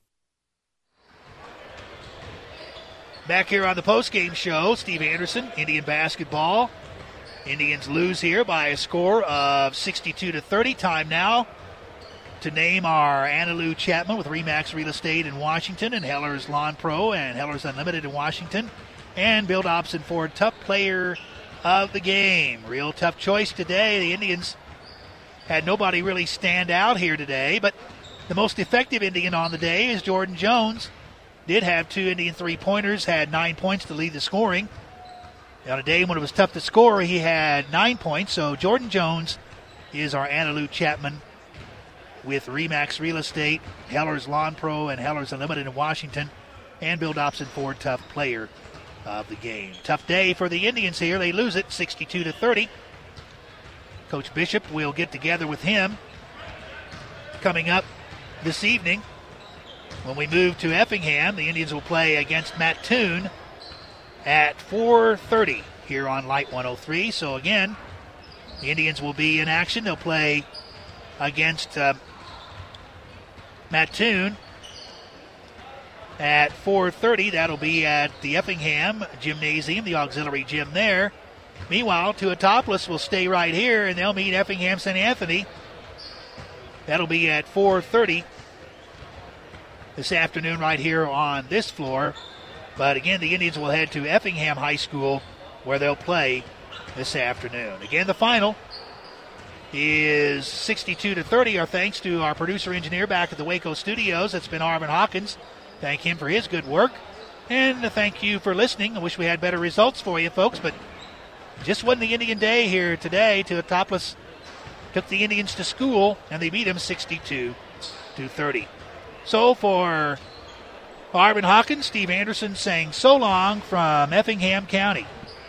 [SPEAKER 2] Back here on the postgame show, Steve Anderson, Indian basketball. Indians lose here by a score of sixty-two to thirty. Time now to name our Anna Lou Chapman with Remax Real Estate in Washington and Heller's Lawn Pro and Heller's Unlimited in Washington, and Bill Dobson for Tough Player of the Game. Real tough choice today. The Indians had nobody really stand out here today, but the most effective Indian on the day is Jordan Jones. did have two Indian three-pointers, had nine points to lead the scoring. On a day when it was tough to score, he had nine points. So Jordan Jones is our Annalou Chapman with Remax Real Estate, Heller's Lawn Pro, and Heller's Unlimited in Washington, and Bill Dobson Ford Tough Player of the game. Tough day for the Indians here. They lose it sixty-two to thirty. Coach Bishop will get together with him coming up this evening. When we move to Effingham, the Indians will play against Mattoon at four thirty here on Light one oh three. So again, the Indians will be in action. They'll play against uh, Mattoon at four thirty. That'll be at the Effingham Gymnasium, the auxiliary gym there. Meanwhile, Tuatopolis will stay right here, and they'll meet Effingham Saint Anthony. That'll be at four thirty this afternoon right here on this floor. But again, the Indians will head to Effingham High School where they'll play this afternoon. Again, the final is sixty-two to thirty. Our thanks to our producer-engineer back at the Waco studios. That's been Arvin Hawkins. Thank him for his good work. And thank you for listening. I wish we had better results for you, folks, but just wasn't the Indian day here today. Tuatopolis took the Indians to school, and they beat them sixty-two to thirty. So for Arvin Hawkins, Steve Anderson saying so long from Effingham County.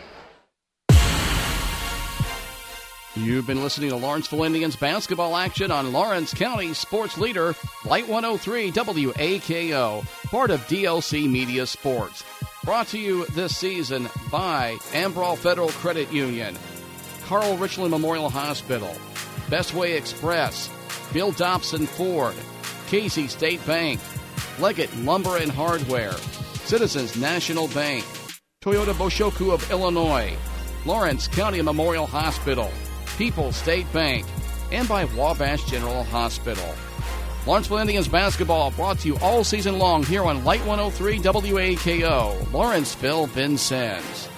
[SPEAKER 1] You've been listening to Lawrenceville Indians basketball action on Lawrence County Sports Leader, Light one oh three W A K O, part of D L C Media Sports. Brought to you this season by Ambrol Federal Credit Union, Carl Richland Memorial Hospital, Bestway Express, Bill Dobson Ford, Casey State Bank, Leggett Lumber and Hardware, Citizens National Bank, Toyota Boshoku of Illinois, Lawrence County Memorial Hospital, People's State Bank, and by Wabash General Hospital. Lawrenceville Indians basketball brought to you all season long here on Light one oh three W A K O, Lawrenceville, Vincennes.